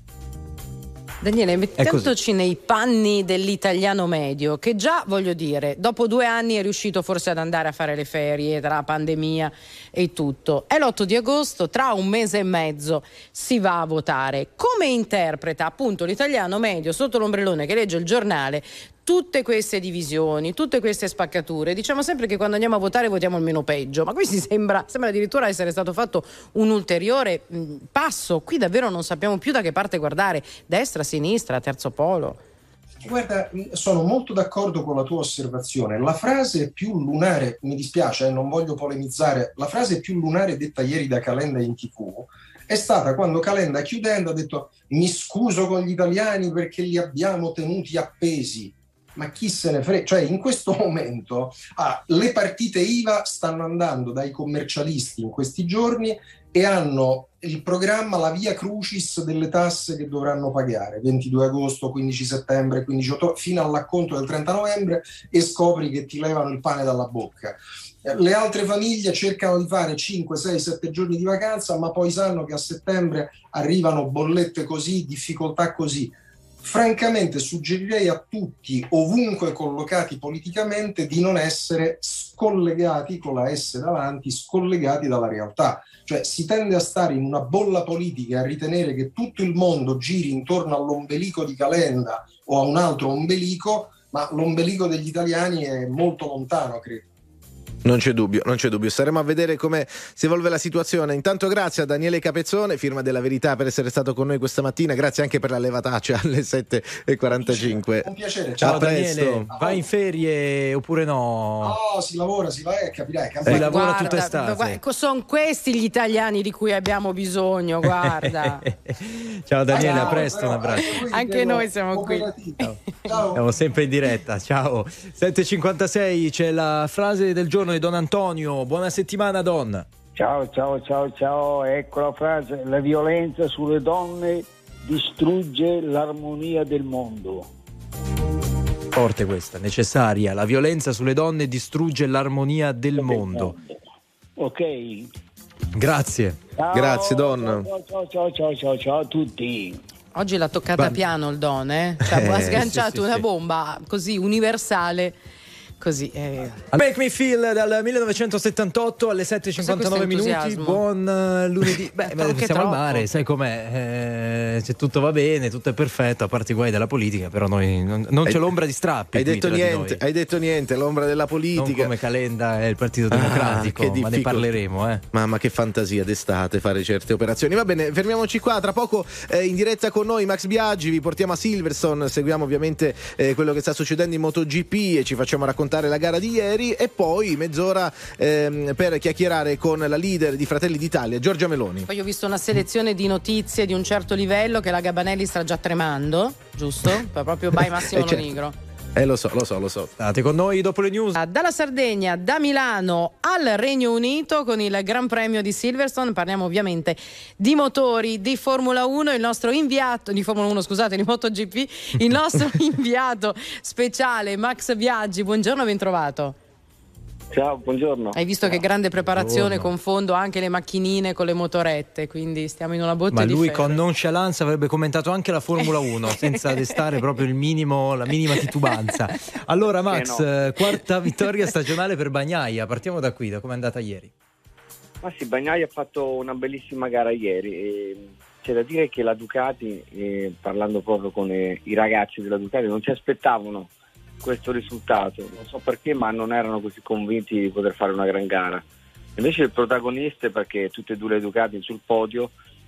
S1: Daniele, mettendoci nei panni dell'italiano medio, che già, voglio dire, dopo 2 anni è riuscito forse ad andare a fare le ferie tra la pandemia e tutto. È l'8 di agosto, tra 1 mese e mezzo si va a votare. Come interpreta appunto l'italiano medio sotto l'ombrellone che legge il giornale tutte queste divisioni, tutte queste spaccature? Diciamo sempre che quando andiamo a votare votiamo il meno peggio, ma qui sembra addirittura essere stato fatto un ulteriore passo. Qui davvero non sappiamo più da che parte guardare, destra, sinistra, terzo polo.
S8: Guarda, sono molto d'accordo con la tua osservazione. La frase più lunare, mi dispiace, non voglio polemizzare, la frase più lunare detta ieri da Calenda in TV è stata quando Calenda, chiudendo, ha detto: mi scuso con gli italiani perché li abbiamo tenuti appesi. ma chi se ne frega, cioè in questo momento le partite IVA stanno andando dai commercialisti in questi giorni e hanno il programma la via crucis delle tasse che dovranno pagare 22 agosto, 15 settembre, 15 ottobre, fino all'acconto del 30 novembre, e scopri che ti levano il pane dalla bocca. Le altre famiglie cercano di fare 5, 6, 7 giorni di vacanza, ma poi sanno che a settembre arrivano bollette così, difficoltà così. Francamente suggerirei a tutti, ovunque collocati politicamente, di non essere scollegati, con la S davanti, scollegati dalla realtà. Cioè si tende a stare in una bolla politica e a ritenere che tutto il mondo giri intorno all'ombelico di Calenda o a un altro ombelico, ma l'ombelico degli italiani è molto lontano, credo.
S4: Non c'è dubbio. Staremo a vedere come si evolve la situazione. Intanto grazie a Daniele Capezzone, firma della Verità, per essere stato con noi questa mattina. Grazie anche per la levataccia alle 7:45.
S8: Un piacere.
S3: Ciao Daniele, vai in ferie oppure no?
S8: No, si lavora, si va, capirai.
S3: Si lavora tutta estate.
S1: Sono questi gli italiani di cui abbiamo bisogno, guarda.
S3: Ciao Daniele, a presto, un abbraccio.
S1: Anche noi siamo qui.
S8: Ciao.
S3: Siamo sempre in diretta, ciao. 7:56, c'è la frase del giorno di Don Antonio. Buona settimana, Don.
S9: Ciao, ecco la frase: la violenza sulle donne distrugge l'armonia del mondo.
S3: Forte questa, necessaria. La violenza sulle donne distrugge l'armonia del mondo.
S9: Ok.
S3: Grazie.
S4: Grazie, Don.
S9: Ciao a tutti.
S1: Oggi l'ha toccata piano il Don, Cioè, ha sganciato una bomba così universale. Così,
S3: Make Me Feel dal 1978 alle 7:59 minuti. Buon lunedì. Siamo al mare, sai com'è? Se tutto va bene, tutto è perfetto, a parte i guai della politica, però noi non c'è l'ombra di strappi.
S4: Hai detto niente, l'ombra della politica.
S3: Non come Calenda e il Partito Democratico, ma ne parleremo.
S4: Mamma, che fantasia d'estate fare certe operazioni. Va bene, fermiamoci qua. Tra poco in diretta con noi Max Biaggi, vi portiamo a Silverstone, seguiamo ovviamente quello che sta succedendo in MotoGP e ci facciamo raccontare la gara di ieri, e poi mezz'ora per chiacchierare con la leader di Fratelli d'Italia, Giorgia Meloni.
S1: Poi ho visto una selezione di notizie di un certo livello che la Gabanelli sta già tremando, giusto? Proprio by Massimo Lonigro.
S4: Lo so.
S3: State con noi dopo le news.
S1: Dalla Sardegna, da Milano al Regno Unito con il Gran Premio di Silverstone. Parliamo ovviamente di motori, di Formula 1. Il nostro inviato di Formula 1, scusate, di MotoGP, il nostro inviato speciale Max Biaggi. Buongiorno, ben trovato.
S9: Ciao, buongiorno.
S1: Hai visto che grande preparazione, confondo anche le macchinine con le motorette, quindi stiamo in una botte
S3: Ma
S1: di
S3: lui
S1: ferro.
S3: con nonchalance avrebbe commentato anche la Formula 1 senza destare proprio la minima titubanza. Allora Max, quarta vittoria stagionale per Bagnaia, partiamo da qui, da come è andata ieri.
S9: Ma sì, Bagnaia ha fatto una bellissima gara ieri e c'è da dire che la Ducati, parlando proprio con i ragazzi della Ducati, non ci aspettavano questo risultato, non so perché, ma non erano così convinti di poter fare una gran gara. Invece il protagonista, perché tutte e due le Ducati sul podio,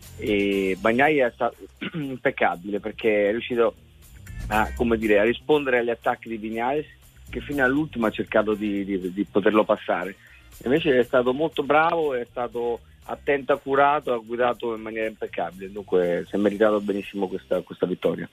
S9: e Bagnaia è stato impeccabile perché è riuscito a rispondere agli attacchi di Viñales, che fino all'ultimo ha cercato di poterlo passare. Invece è stato molto bravo, è stato attento, accurato, ha guidato in maniera impeccabile, dunque si è meritato benissimo questa vittoria.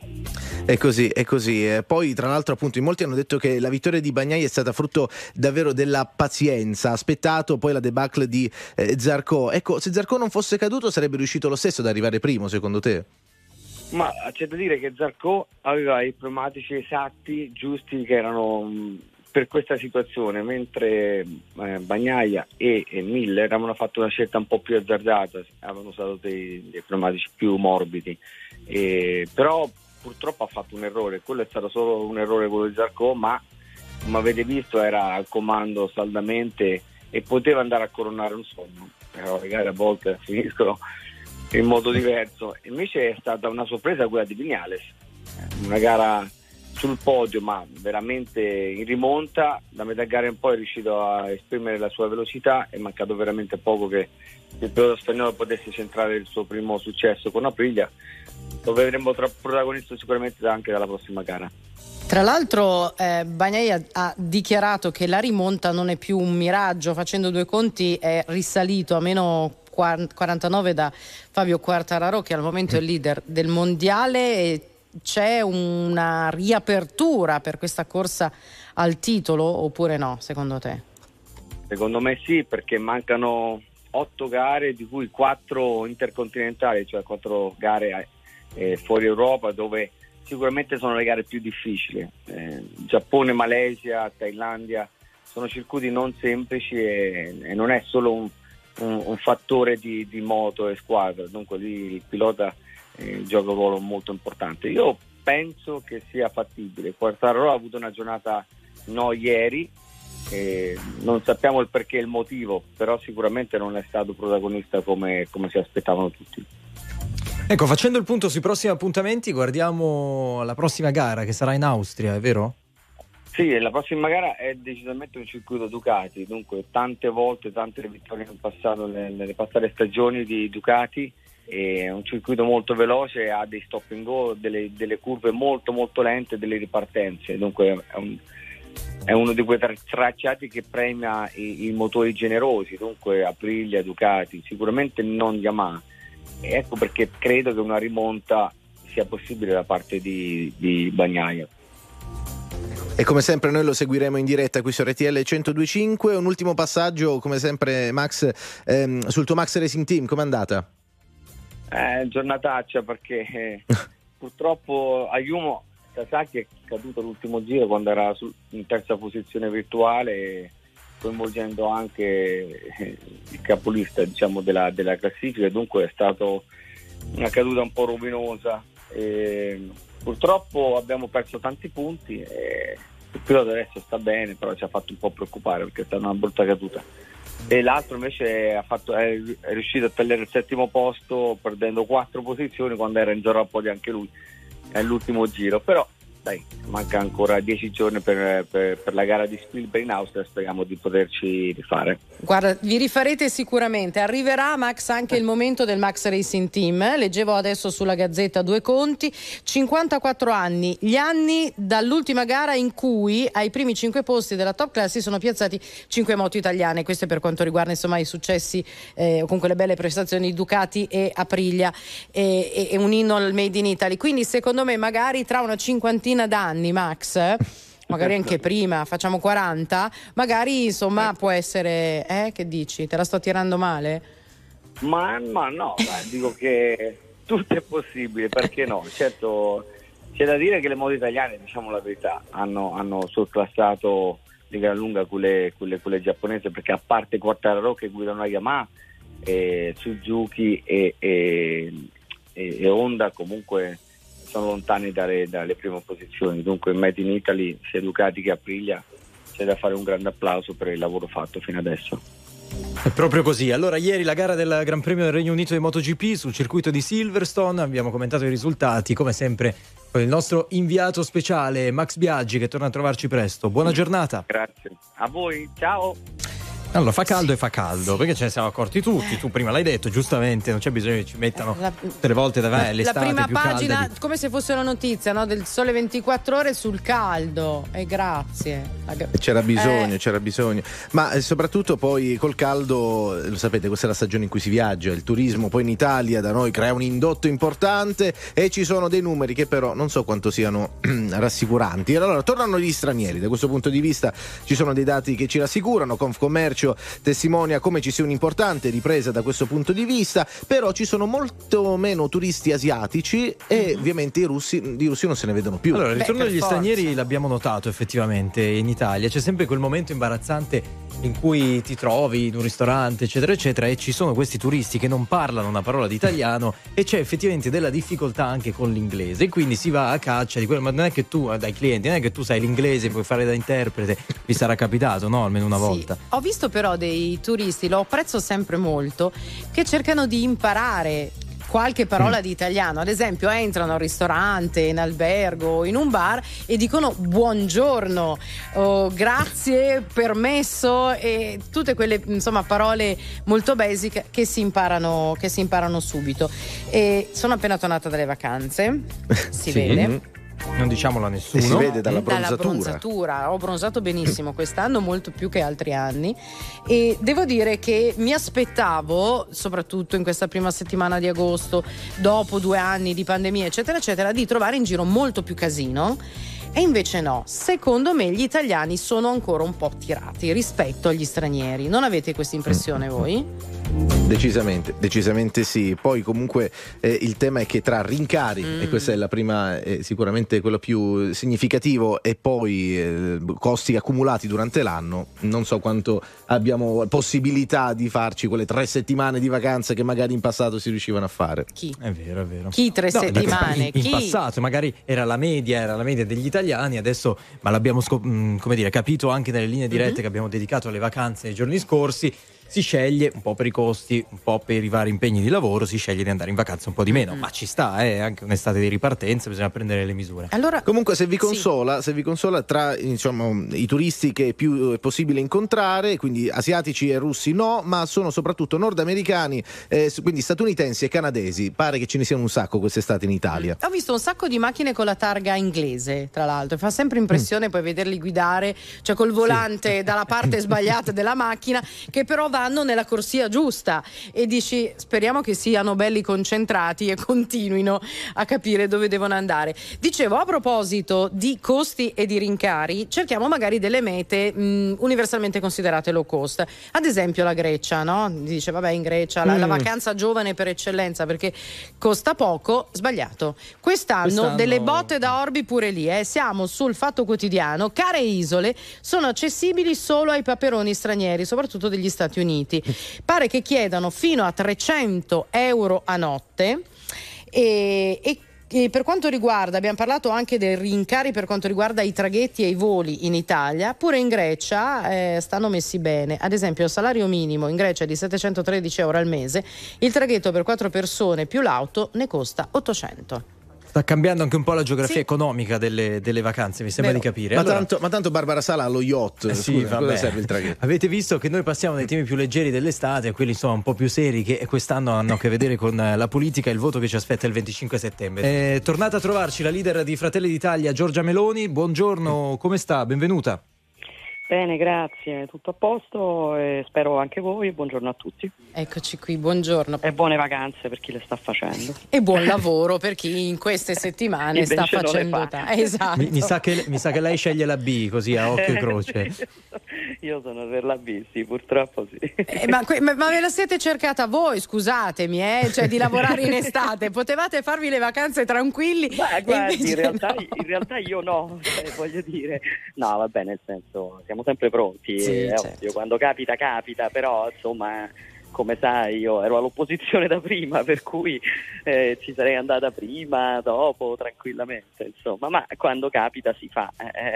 S4: È così. Poi tra l'altro appunto in molti hanno detto che la vittoria di Bagnaia è stata frutto davvero della pazienza, ha aspettato poi la debacle di Zarco. Ecco, se Zarco non fosse caduto sarebbe riuscito lo stesso ad arrivare primo, secondo te?
S9: Ma c'è da dire che Zarco aveva i pneumatici esatti, giusti, che erano per questa situazione, mentre Bagnaia e Miller avevano fatto una scelta un po' più azzardata, avevano usato dei pneumatici più morbidi, però purtroppo ha fatto un errore. Quello è stato solo un errore, quello di Zarco, ma come avete visto era al comando saldamente e poteva andare a coronare un sogno, però le gare a volte finiscono in modo diverso. Invece è stata una sorpresa quella di Viñales, una gara sul podio ma veramente in rimonta, da metà gara in poi è riuscito a esprimere la sua velocità, è mancato veramente poco che il pilota spagnolo potesse centrare il suo primo successo con Aprilia. Lo vedremo protagonista sicuramente anche dalla prossima gara.
S1: Tra l'altro Bagnaia ha dichiarato che la rimonta non è più un miraggio, facendo due conti è risalito a meno 49 da Fabio Quartararo, che al momento è il leader del mondiale, e c'è una riapertura per questa corsa al titolo oppure no, secondo te?
S9: Secondo me sì, perché mancano 8 gare, di cui 4 intercontinentali, cioè 4 gare fuori Europa, dove sicuramente sono le gare più difficili. Giappone, Malesia, Thailandia sono circuiti non semplici e non è solo un fattore di moto e squadra, dunque lì il pilota gioca un ruolo molto importante. Io penso che sia fattibile. Quartararo ha avuto una giornata ieri, non sappiamo il perché e il motivo, però sicuramente non è stato protagonista come si aspettavano tutti.
S3: Ecco, facendo il punto sui prossimi appuntamenti, guardiamo la prossima gara che sarà in Austria, è vero?
S9: Sì, la prossima gara è decisamente un circuito Ducati, dunque tante vittorie nel passato, nelle passate stagioni di Ducati, è un circuito molto veloce, ha dei stop and go, delle curve molto molto lente, delle ripartenze, dunque è uno di quei tracciati che premia i motori generosi, dunque Aprilia, Ducati, sicuramente non Yamaha. E ecco perché credo che una rimonta sia possibile da parte di Bagnaia.
S4: E come sempre noi lo seguiremo in diretta qui su RTL 102.5. Un ultimo passaggio, come sempre, Max, sul tuo Max Racing Team, com'è andata?
S9: Giornataccia, perché purtroppo Ayumu Sasaki è caduto l'ultimo giro quando era in terza posizione virtuale, coinvolgendo anche il capolista, diciamo, della classifica, e dunque è stata una caduta un po' rovinosa. Purtroppo abbiamo perso tanti punti e il pilota adesso sta bene, però ci ha fatto un po' preoccupare perché è stata una brutta caduta. E l'altro invece è riuscito a tagliare il 7° posto perdendo 4 posizioni quando era in zona podio anche lui all'ultimo giro, però dai, manca ancora 10 giorni per la gara di Spielberg in Austria, speriamo di poterci rifare.
S1: Guarda, vi rifarete sicuramente. Arriverà, Max, anche il momento del Max Racing Team. Leggevo adesso sulla Gazzetta due conti: 54 anni, gli anni dall'ultima gara in cui ai primi 5 posti della top class si sono piazzati 5 moto italiane. Questo è per quanto riguarda insomma i successi o comunque le belle prestazioni di Ducati e Aprilia, e un inno al Made in Italy. Quindi secondo me magari tra una cinquantina d'anni, Max, magari anche prima, facciamo 40, magari insomma può essere, che dici? Te la sto tirando male?
S9: Ma no, dico che tutto è possibile, perché no? Certo, c'è da dire che le moto italiane, diciamo la verità, hanno surclassato di gran lunga quelle giapponesi, perché a parte Quartararo che guidano la Yamaha, Suzuki e Honda comunque sono lontani dalle prime posizioni, dunque Made in Italy, sia Ducati che Aprilia, c'è da fare un grande applauso per il lavoro fatto fino adesso.
S3: È proprio così. Allora, ieri la gara del Gran Premio del Regno Unito di MotoGP sul circuito di Silverstone, abbiamo commentato i risultati come sempre con il nostro inviato speciale Max Biaggi, che torna a trovarci presto. Buona giornata.
S9: Grazie a voi, ciao.
S3: Allora, fa caldo e fa caldo, perché ce ne siamo accorti tutti. Tu prima l'hai detto, giustamente, non c'è bisogno che ci mettano tutte le volte davanti l'estate.
S1: La prima
S3: più
S1: pagina,
S3: calda
S1: come se fosse una notizia, no? Del Sole 24 Ore sul caldo. E grazie.
S4: C'era bisogno. Ma soprattutto poi col caldo, lo sapete, questa è la stagione in cui si viaggia. Il turismo poi in Italia da noi crea un indotto importante e ci sono dei numeri che però non so quanto siano rassicuranti. Allora, tornano gli stranieri. Da questo punto di vista ci sono dei dati che ci rassicurano. Confcommercio testimonia come ci sia un'importante ripresa da questo punto di vista, però ci sono molto meno turisti asiatici e ovviamente di russi non se ne vedono più.
S3: Allora, il ritorno degli stranieri l'abbiamo notato effettivamente in Italia. C'è sempre quel momento imbarazzante in cui ti trovi in un ristorante eccetera eccetera e ci sono questi turisti che non parlano una parola di italiano e c'è effettivamente della difficoltà anche con l'inglese, e quindi si va a caccia di quello. Ma non è che tu, dai clienti, non è che tu sai l'inglese, puoi fare da interprete. Vi sarà capitato, no? Almeno una volta.
S1: Ho visto però dei turisti, lo apprezzo sempre molto, che cercano di imparare qualche parola di italiano. Ad esempio entrano al ristorante, in albergo, in un bar e dicono buongiorno, grazie, permesso, e tutte quelle insomma parole molto basic che si imparano subito. E sono appena tornata dalle vacanze, si vede.
S3: Non diciamolo a nessuno.
S4: E si vede dalla bronzatura.
S1: Dalla bronzatura. Ho bronzato benissimo quest'anno, molto più che altri anni, e devo dire che mi aspettavo, soprattutto in questa prima settimana di agosto, dopo 2 anni di pandemia eccetera eccetera, di trovare in giro molto più casino. E invece no, secondo me gli italiani sono ancora un po' tirati rispetto agli stranieri. Non avete questa impressione voi?
S4: Decisamente sì. Poi comunque il tema è che tra rincari, e questa è la prima, sicuramente quello più significativo, e poi costi accumulati durante l'anno, non so quanto abbiamo possibilità di farci quelle 3 settimane di vacanze che magari in passato si riuscivano a fare.
S1: Chi?
S3: È vero.
S1: Chi 3 settimane?
S3: In passato magari era la media degli italiani, adesso, ma l'abbiamo capito anche nelle linee dirette che abbiamo dedicato alle vacanze nei giorni scorsi. Si sceglie un po' per i costi, un po' per i vari impegni di lavoro, si sceglie di andare in vacanza un po' di meno, ma ci sta, anche un'estate di ripartenza, bisogna prendere le misure.
S1: Allora,
S4: comunque se vi consola tra i turisti che è più possibile incontrare, quindi asiatici e russi no, ma sono soprattutto nordamericani, quindi statunitensi e canadesi. Pare che ce ne siano un sacco quest'estate in Italia.
S1: Ho visto un sacco di macchine con la targa inglese, tra l'altro, fa sempre impressione poi vederli guidare, cioè col volante dalla parte sbagliata della macchina, che però vanno nella corsia giusta, e dici speriamo che siano belli concentrati e continuino a capire dove devono andare. Dicevo, a proposito di costi e di rincari, cerchiamo magari delle mete universalmente considerate low cost. Ad esempio la Grecia, no? Dice vabbè, in Grecia la vacanza giovane per eccellenza perché costa poco. Sbagliato. Quest'anno delle botte da orbi pure lì, siamo sul Fatto Quotidiano. Care isole sono accessibili solo ai paperoni stranieri, soprattutto degli Stati Uniti. Pare che chiedano fino a 300 euro a notte, e per quanto riguarda, abbiamo parlato anche dei rincari per quanto riguarda i traghetti e i voli in Italia, pure in Grecia stanno messi bene. Ad esempio il salario minimo in Grecia è di 713 euro al mese, il traghetto per 4 persone più l'auto ne costa 800.
S3: Sta cambiando anche un po' la geografia economica delle vacanze, mi sembra di capire.
S4: Ma tanto Barbara Sala ha lo yacht, cosa serve il traghetto?
S3: Avete visto che noi passiamo dai temi più leggeri dell'estate a quelli insomma un po' più seri, che quest'anno hanno a che vedere con la politica e il voto che ci aspetta il 25 settembre. È tornata a trovarci la leader di Fratelli d'Italia, Giorgia Meloni. Buongiorno, come sta? Benvenuta.
S10: Bene, grazie, tutto a posto, e spero anche voi. Buongiorno a tutti.
S1: Eccoci qui, buongiorno.
S10: E buone vacanze per chi le sta facendo.
S1: E buon lavoro per chi in queste settimane sta facendo esatto.
S3: Mi sa che lei sceglie la B, così a occhio e croce.
S10: Io sono per la B, sì, purtroppo sì.
S1: Ma ve la siete cercata voi, scusatemi, cioè di lavorare in estate? Potevate farvi le vacanze tranquilli?
S10: Beh, guardi, in realtà io no, voglio dire. No, vabbè, nel senso, siamo sempre pronti,
S1: sì,
S10: è
S1: certo.
S10: ovvio, quando capita, però insomma, come sai, io ero all'opposizione da prima, per cui ci sarei andata prima, dopo, tranquillamente, insomma, ma quando capita si fa.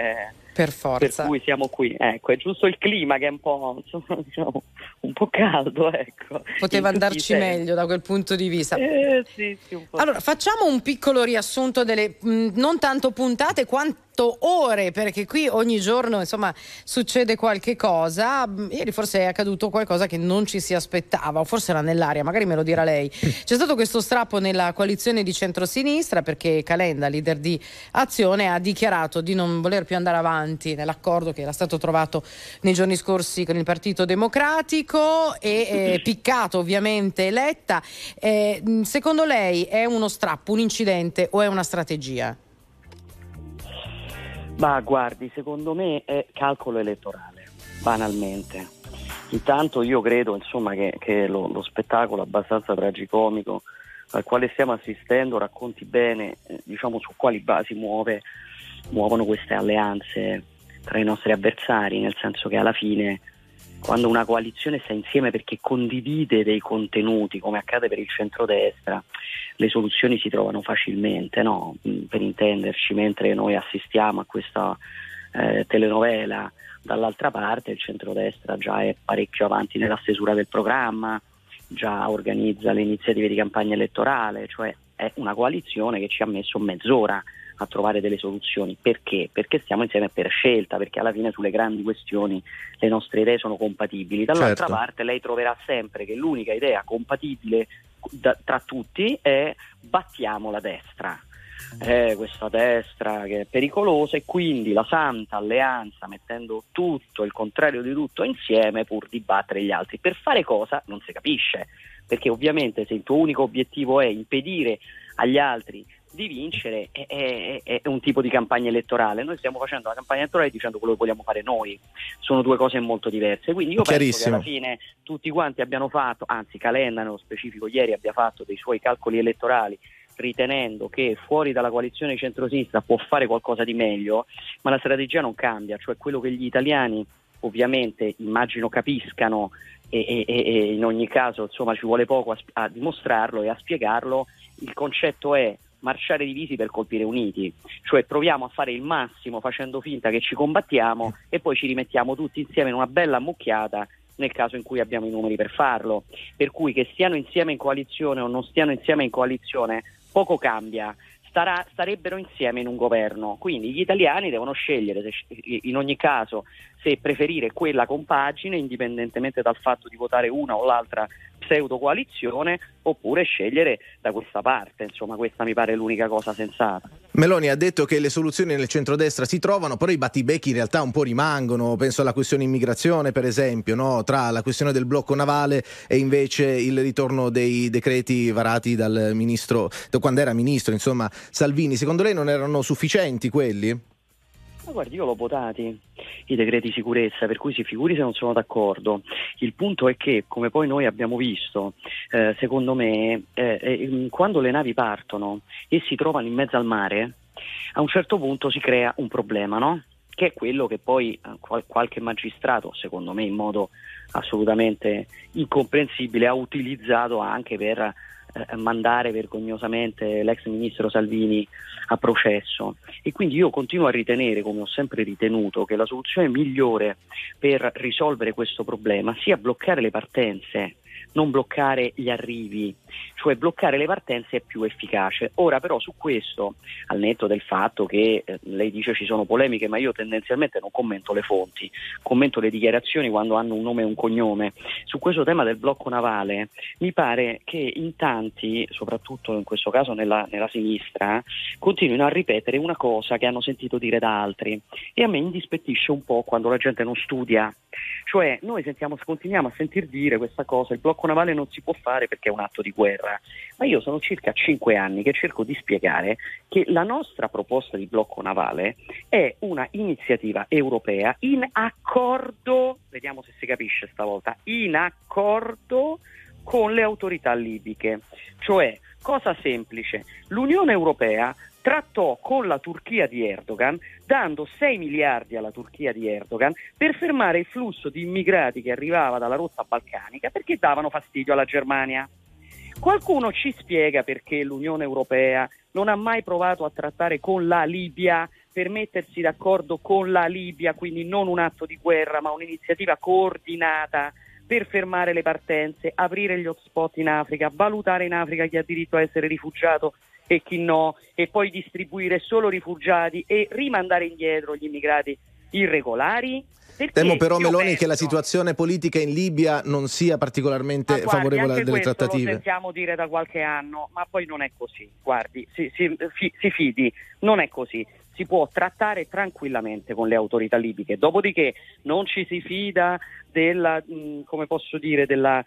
S1: Per forza.
S10: Per cui siamo qui, ecco, è giusto il clima che è un po', insomma, diciamo, un po' caldo, ecco.
S1: Poteva andarci meglio da quel punto di vista.
S10: Sì, un po'.
S1: Allora, facciamo un piccolo riassunto delle non tanto puntate quanto ore, perché qui ogni giorno insomma succede qualche cosa. Ieri forse è accaduto qualcosa che non ci si aspettava, o forse era nell'aria, magari me lo dirà lei. C'è stato questo strappo nella coalizione di centrosinistra, perché Calenda, leader di Azione, ha dichiarato di non voler più andare avanti nell'accordo che era stato trovato nei giorni scorsi con il Partito Democratico, e piccato ovviamente Letta. Secondo lei è uno strappo, un incidente o è una strategia?
S10: Ma guardi, secondo me è calcolo elettorale, banalmente. Intanto io credo, insomma, che lo spettacolo abbastanza tragicomico al quale stiamo assistendo racconti bene, diciamo, su quali basi muovono queste alleanze tra i nostri avversari, nel senso che alla fine, quando una coalizione sta insieme perché condivide dei contenuti, come accade per il centrodestra, le soluzioni si trovano facilmente, no? Per intenderci, mentre noi assistiamo a questa telenovela, dall'altra parte il centrodestra già è parecchio avanti nella stesura del programma, già organizza le iniziative di campagna elettorale, cioè è una coalizione che ci ha messo mezz'ora a trovare delle soluzioni. Perché? Perché stiamo insieme per scelta, perché alla fine sulle grandi questioni le nostre idee sono compatibili. Dall'altra parte lei troverà sempre che l'unica idea compatibile tra tutti è battiamo la destra. questa destra che è pericolosa, e quindi la Santa Alleanza, mettendo tutto il contrario di tutto insieme pur di battere gli altri. Per fare cosa? Non si capisce, perché ovviamente se il tuo unico obiettivo è impedire agli altri di vincere è un tipo di campagna elettorale. Noi stiamo facendo la campagna elettorale dicendo quello che vogliamo fare noi, sono due cose molto diverse, quindi io penso che alla fine tutti quanti abbiano fatto, anzi Calenda nello specifico ieri abbia fatto dei suoi calcoli elettorali ritenendo che fuori dalla coalizione di centrosinistra può fare qualcosa di meglio, ma la strategia non cambia, cioè quello che gli italiani ovviamente immagino capiscano e in ogni caso insomma ci vuole poco a dimostrarlo e a spiegarlo. Il concetto è marciare divisi per colpire uniti, cioè proviamo a fare il massimo facendo finta che ci combattiamo e poi ci rimettiamo tutti insieme in una bella ammucchiata nel caso in cui abbiamo i numeri per farlo, per cui che stiano insieme in coalizione o non stiano insieme in coalizione poco cambia, starebbero insieme in un governo, quindi gli italiani devono scegliere in ogni caso se preferire quella compagine indipendentemente dal fatto di votare una o l'altra pseudo coalizione oppure scegliere da questa parte, insomma questa mi pare l'unica cosa sensata.
S4: Meloni ha detto che le soluzioni nel centrodestra si trovano, però i battibecchi in realtà un po' rimangono, penso alla questione immigrazione per esempio, no? Tra la questione del blocco navale e invece il ritorno dei decreti varati dal ministro, quando era ministro insomma Salvini. Secondo lei non erano sufficienti quelli?
S10: Ma guardi, io l'ho votati i decreti sicurezza, per cui si figuri se non sono d'accordo. Il punto è che, come poi noi abbiamo visto, secondo me, quando le navi partono e si trovano in mezzo al mare, a un certo punto si crea un problema, no? Che è quello che poi qualche magistrato, secondo me in modo assolutamente incomprensibile, ha utilizzato anche per mandare vergognosamente l'ex ministro Salvini a processo. E quindi io continuo a ritenere, come ho sempre ritenuto, che la soluzione migliore per risolvere questo problema sia bloccare le partenze, non bloccare gli arrivi, cioè bloccare le partenze è più efficace. Ora però su questo, al netto del fatto che lei dice ci sono polemiche, ma io tendenzialmente non commento le fonti, commento le dichiarazioni quando hanno un nome e un cognome. Su questo tema del blocco navale mi pare che in tanti, soprattutto in questo caso nella sinistra, continuino a ripetere una cosa che hanno sentito dire da altri, e a me indispettisce un po' quando la gente non studia. Cioè noi continuiamo a sentir dire questa cosa, il blocco navale non si può fare perché è un atto di guerra, ma io sono circa 5 anni che cerco di spiegare che la nostra proposta di blocco navale è una iniziativa europea in accordo, vediamo se si capisce stavolta, in accordo con le autorità libiche. Cioè, cosa semplice, l'Unione Europea trattò con la Turchia di Erdogan, dando 6 miliardi alla Turchia di Erdogan per fermare il flusso di immigrati che arrivava dalla rotta balcanica perché davano fastidio alla Germania. Qualcuno ci spiega perché l'Unione Europea non ha mai provato a trattare con la Libia per mettersi d'accordo con la Libia, quindi non un atto di guerra ma un'iniziativa coordinata per fermare le partenze, aprire gli hotspot in Africa, valutare in Africa chi ha diritto a essere rifugiato e chi no, e poi distribuire solo rifugiati e rimandare indietro gli immigrati irregolari? Perché
S4: temo però, Meloni, che la situazione politica in Libia non sia particolarmente favorevole delle trattative.
S10: Lo sentiamo dire da qualche anno, ma poi non è così. Guardi, si fidi, non è così. Si può trattare tranquillamente con le autorità libiche, dopodiché non ci si fida della, come posso dire, della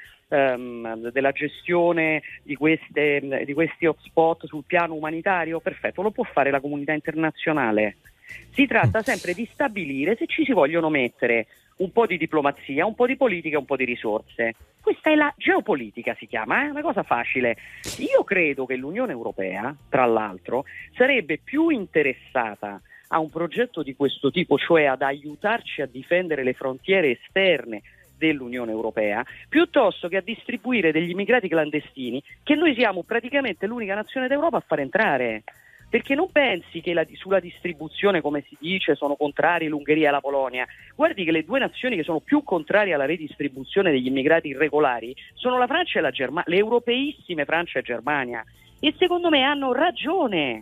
S10: gestione di questi hotspot sul piano umanitario. Perfetto, lo può fare la comunità internazionale. Si tratta sempre di stabilire se ci si vogliono mettere un po' di diplomazia, un po' di politica e un po' di risorse. Questa è la geopolitica, si chiama, è una cosa facile. Io credo che l'Unione Europea, tra l'altro, sarebbe più interessata a un progetto di questo tipo, cioè ad aiutarci a difendere le frontiere esterne dell'Unione Europea, piuttosto che a distribuire degli immigrati clandestini, che noi siamo praticamente l'unica nazione d'Europa a far entrare. Perché non pensi che sulla distribuzione, come si dice, sono contrari l'Ungheria e la Polonia. Guardi che le due nazioni che sono più contrarie alla redistribuzione degli immigrati irregolari sono la Francia e la Germania, le europeissime Francia e Germania. E secondo me hanno ragione.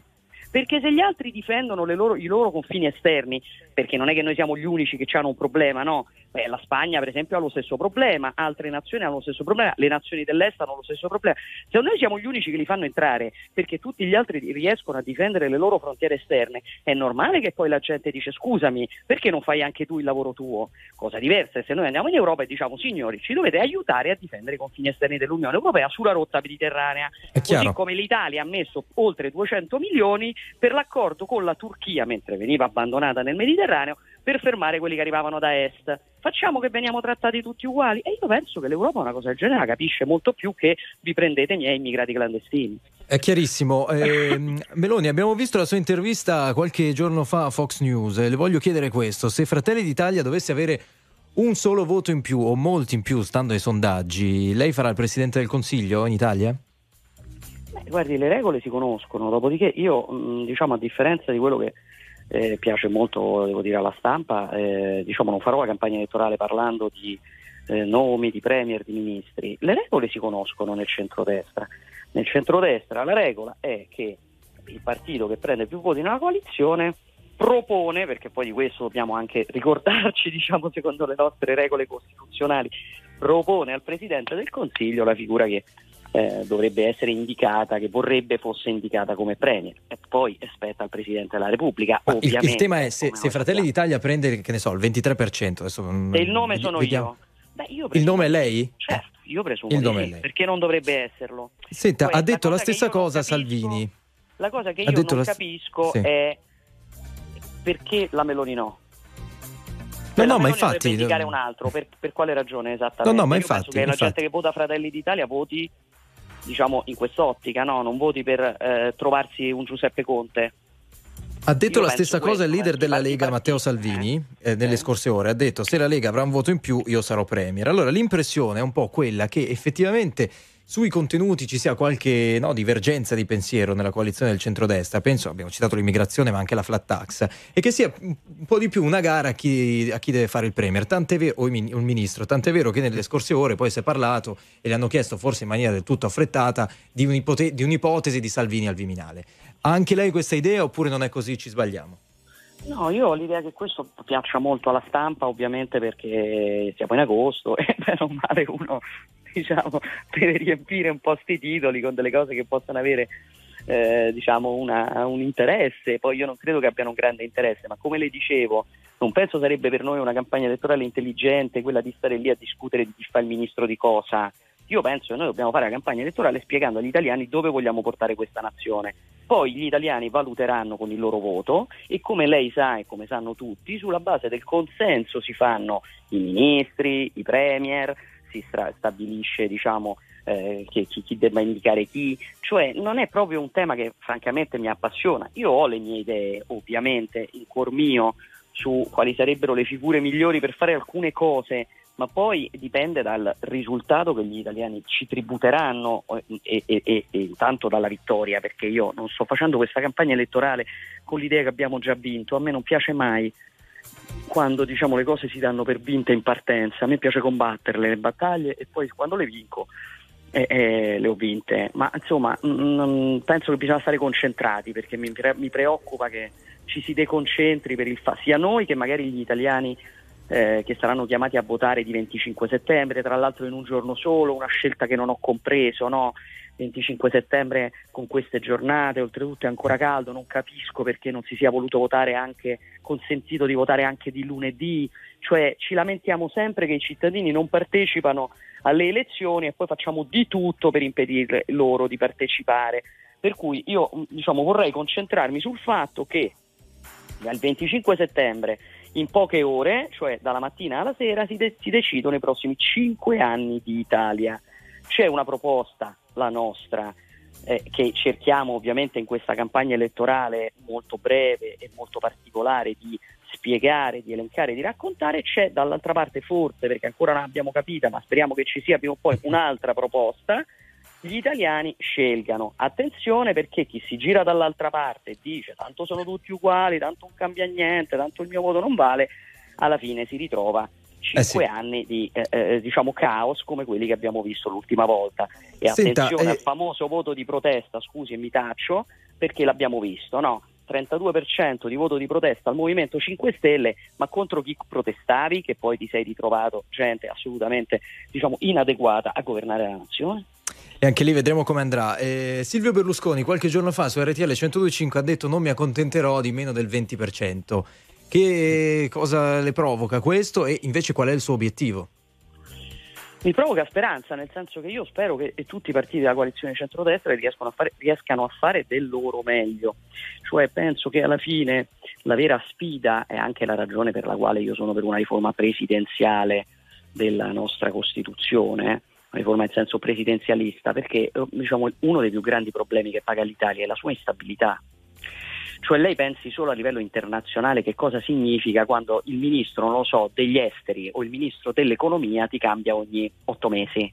S10: perché se gli altri difendono i loro confini esterni, perché non è che noi siamo gli unici che hanno un problema, no? La Spagna per esempio ha lo stesso problema, altre nazioni hanno lo stesso problema, le nazioni dell'est hanno lo stesso problema. Se noi siamo gli unici che li fanno entrare perché tutti gli altri riescono a difendere le loro frontiere esterne, è normale che poi la gente dice scusami, perché non fai anche tu il lavoro tuo? Cosa diversa è se noi andiamo in Europa e diciamo signori, ci dovete aiutare a difendere i confini esterni dell'Unione Europea sulla rotta mediterranea, così come l'Italia ha messo oltre 200 milioni per l'accordo con la Turchia mentre veniva abbandonata nel Mediterraneo per fermare quelli che arrivavano da est. Facciamo che veniamo trattati tutti uguali, e io penso che l'Europa una cosa del genere la capisce molto più che vi prendete i miei immigrati clandestini.
S3: È chiarissimo. Meloni, abbiamo visto la sua intervista qualche giorno fa a Fox News, le voglio chiedere questo: se Fratelli d'Italia dovesse avere un solo voto in più o molti in più stando ai sondaggi, lei farà il Presidente del Consiglio in Italia?
S10: Guardi, le regole si conoscono, dopodiché io diciamo, a differenza di quello che piace molto, devo dire, alla stampa, diciamo non farò la campagna elettorale parlando di nomi, di premier, di ministri. Le regole si conoscono nel centrodestra. Nel centrodestra la regola è che il partito che prende più voti nella coalizione propone, perché poi di questo dobbiamo anche ricordarci, diciamo, secondo le nostre regole costituzionali, propone al Presidente del Consiglio la figura che dovrebbe essere indicata, che vorrebbe fosse indicata come premier, e poi spetta al Presidente della Repubblica. Ovviamente,
S3: il tema è se Fratelli d'Italia prende, che ne so, il 23%, adesso,
S10: e il nome sono
S3: vediamo.
S10: io
S3: il nome è lei?
S10: Certo, io presumo
S3: il
S10: di
S3: nome
S10: sì,
S3: è lei.
S10: perché non dovrebbe esserlo.
S3: Senta,
S10: poi,
S3: ha detto la stessa cosa Salvini.
S10: La cosa che io non capisco è perché la Meloni no.
S3: No, ma infatti
S10: dovrebbe indicare un altro, per quale ragione esattamente?
S3: No, ma
S10: io
S3: infatti,
S10: penso che la gente che vota Fratelli d'Italia voti, diciamo, in quest'ottica, no? Non voti per trovarsi un Giuseppe Conte.
S3: Ha detto la stessa cosa il leader della Lega, Matteo Salvini, nelle scorse ore. Ha detto: se la Lega avrà un voto in più io sarò premier. Allora l'impressione è un po' quella che effettivamente sui contenuti ci sia qualche divergenza di pensiero nella coalizione del centrodestra. Penso, abbiamo citato l'immigrazione ma anche la flat tax, e che sia un po' di più una gara a chi deve fare il premier, tant'è vero, o il ministro, tant'è vero che nelle scorse ore poi si è parlato e le hanno chiesto, forse in maniera del tutto affrettata, di un'ipotesi di Salvini al Viminale. Ha anche lei questa idea oppure non è così, ci sbagliamo?
S10: No, io ho l'idea che questo piaccia molto alla stampa, ovviamente perché siamo in agosto e per non male uno, diciamo, deve riempire un po' sti titoli con delle cose che possano avere diciamo un interesse. Poi io non credo che abbiano un grande interesse, ma come le dicevo, non penso sarebbe per noi una campagna elettorale intelligente quella di stare lì a discutere di chi fa il ministro di cosa. Io penso che noi dobbiamo fare la campagna elettorale spiegando agli italiani dove vogliamo portare questa nazione. Poi gli italiani valuteranno con il loro voto e, come lei sa e come sanno tutti, sulla base del consenso si fanno i ministri, i premier, si stabilisce, diciamo, chi debba indicare chi. Cioè non è proprio un tema che francamente mi appassiona. Io ho le mie idee, ovviamente, in cuor mio, su quali sarebbero le figure migliori per fare alcune cose, ma poi dipende dal risultato che gli italiani ci tributeranno e intanto dalla vittoria, perché io non sto facendo questa campagna elettorale con l'idea che abbiamo già vinto. A me non piace mai quando, diciamo, le cose si danno per vinte in partenza. A me piace combatterle le battaglie e poi quando le vinco le ho vinte, ma insomma penso che bisogna stare concentrati, perché mi preoccupa che ci si deconcentri per sia noi che magari gli italiani che saranno chiamati a votare di 25 settembre, tra l'altro in un giorno solo, una scelta che non ho compreso, no? 25 settembre con queste giornate, oltretutto è ancora caldo, non capisco perché non si sia voluto votare anche, consentito di votare anche di lunedì. Cioè ci lamentiamo sempre che i cittadini non partecipano alle elezioni e poi facciamo di tutto per impedire loro di partecipare. Per cui io, diciamo, vorrei concentrarmi sul fatto che dal 25 settembre in poche ore, cioè dalla mattina alla sera, si decidono i prossimi 5 anni di Italia. C'è una proposta, la nostra, che cerchiamo ovviamente in questa campagna elettorale molto breve e molto particolare di spiegare, di elencare, di raccontare. C'è dall'altra parte, forse perché ancora non l'abbiamo capita, ma speriamo che ci sia prima o poi, un'altra proposta. Gli italiani scelgano. Attenzione, perché chi si gira dall'altra parte e dice tanto sono tutti uguali, tanto non cambia niente, tanto il mio voto non vale, alla fine si ritrova 5 anni di diciamo caos come quelli che abbiamo visto l'ultima volta. E attenzione al famoso voto di protesta, scusi e mi taccio, perché l'abbiamo visto, no? 32% di voto di protesta al Movimento 5 Stelle, ma contro chi protestavi? Che poi ti sei ritrovato gente assolutamente, diciamo, inadeguata a governare la nazione.
S3: E anche lì vedremo come andrà. Silvio Berlusconi qualche giorno fa su RTL 102.5 ha detto: non mi accontenterò di meno del 20%. Che cosa le provoca questo e invece qual è il suo obiettivo?
S10: Mi provoca speranza, nel senso che io spero che tutti i partiti della coalizione centrodestra riescano a fare del loro meglio. Cioè penso che alla fine la vera sfida è anche la ragione per la quale io sono per una riforma presidenziale della nostra Costituzione, una riforma in senso presidenzialista, perché diciamo uno dei più grandi problemi che paga l'Italia è la sua instabilità. Cioè lei pensi solo a livello internazionale che cosa significa quando il ministro, non lo so, degli esteri o il ministro dell'economia ti cambia ogni 8 mesi.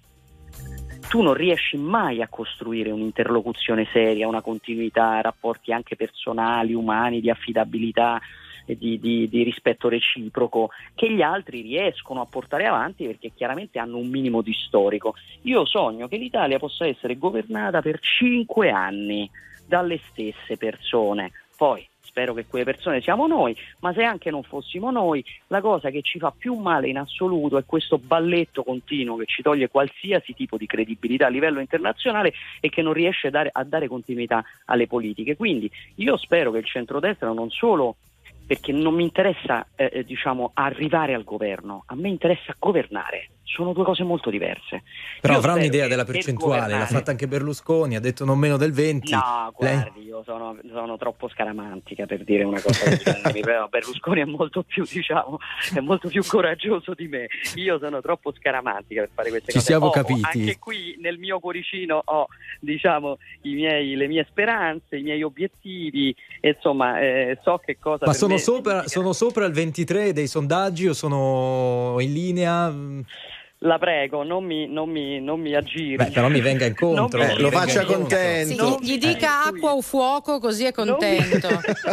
S10: Tu non riesci mai a costruire un'interlocuzione seria, una continuità, rapporti anche personali, umani, di affidabilità, di rispetto reciproco, che gli altri riescono a portare avanti perché chiaramente hanno un minimo di storico. Io sogno che l'Italia possa essere governata per 5 anni dalle stesse persone. Poi spero che quelle persone siamo noi, ma se anche non fossimo noi, la cosa che ci fa più male in assoluto è questo balletto continuo che ci toglie qualsiasi tipo di credibilità a livello internazionale e che non riesce a dare continuità alle politiche. Quindi io spero che il centrodestra, non solo perché non mi interessa diciamo arrivare al governo, a me interessa governare. Sono due cose molto diverse.
S3: Però avrà un'idea della percentuale, l'ha fatta anche Berlusconi, ha detto non meno del 20.
S10: No, guardi, io sono troppo scaramantica per dire una cosa del genere. Però Berlusconi è molto più, diciamo, è molto più coraggioso di me. Io sono troppo scaramantica per fare queste cose.
S3: Ci siamo capiti.
S10: Anche qui nel mio cuoricino ho, diciamo, le mie speranze, i miei obiettivi, insomma, so che cosa.
S3: Ma sono sopra il 23 dei sondaggi o sono in linea?
S10: La prego, non mi aggiri.
S3: Beh, però mi venga incontro.
S4: Lo faccia contento.
S1: Sì, gli dica acqua o fuoco, così è contento.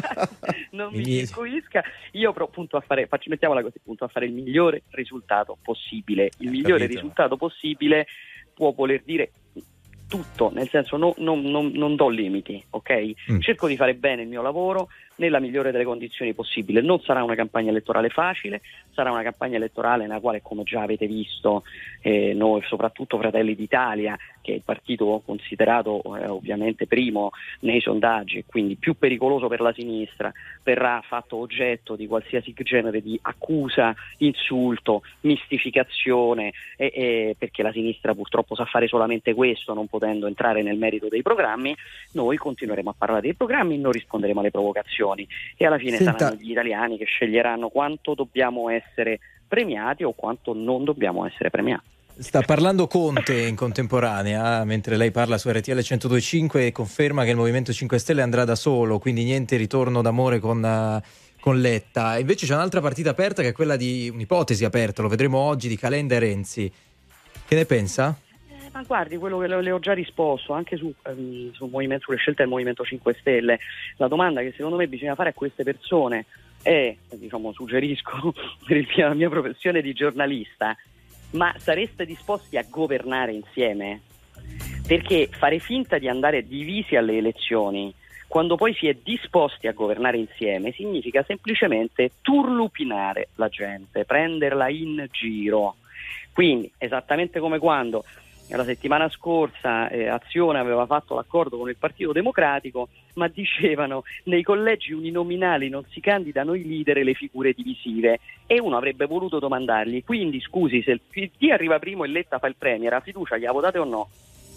S10: Non mi circoisca. Io punto a fare, mettiamola così, punto a fare il migliore risultato possibile. Il migliore risultato possibile può voler dire tutto, nel senso non do limiti, ok? Cerco di fare bene il mio lavoro nella migliore delle condizioni possibili. Non sarà una campagna elettorale facile, sarà una campagna elettorale nella quale, come già avete visto, noi, soprattutto Fratelli d'Italia, che è il partito considerato ovviamente primo nei sondaggi e quindi più pericoloso per la sinistra, verrà fatto oggetto di qualsiasi genere di accusa, insulto, mistificazione, perché la sinistra purtroppo sa fare solamente questo, non potendo entrare nel merito dei programmi. Noi continueremo a parlare dei programmi, non risponderemo alle provocazioni e alla fine saranno gli italiani che sceglieranno quanto dobbiamo essere premiati o quanto non dobbiamo essere premiati.
S3: Sta parlando Conte in contemporanea mentre lei parla su RTL 102.5 e conferma che il Movimento 5 Stelle andrà da solo, quindi niente ritorno d'amore con Letta. Invece c'è un'altra partita aperta che è quella di un'ipotesi aperta, lo vedremo oggi, di Calenda e Renzi. Che ne pensa?
S10: Ma guardi, quello che le ho già risposto anche sulle scelte del Movimento 5 Stelle. La domanda che secondo me bisogna fare a queste persone è, diciamo, suggerisco per la mia professione di giornalista, ma sareste disposti a governare insieme? Perché fare finta di andare divisi alle elezioni quando poi si è disposti a governare insieme significa semplicemente turlupinare la gente, prenderla in giro. Quindi esattamente come quando la settimana scorsa Azione aveva fatto l'accordo con il Partito Democratico, ma dicevano nei collegi uninominali non si candidano i leader e le figure divisive, e uno avrebbe voluto domandargli: quindi scusi, se il PD arriva primo e Letta fa il premier, a fiducia gliela votate o no?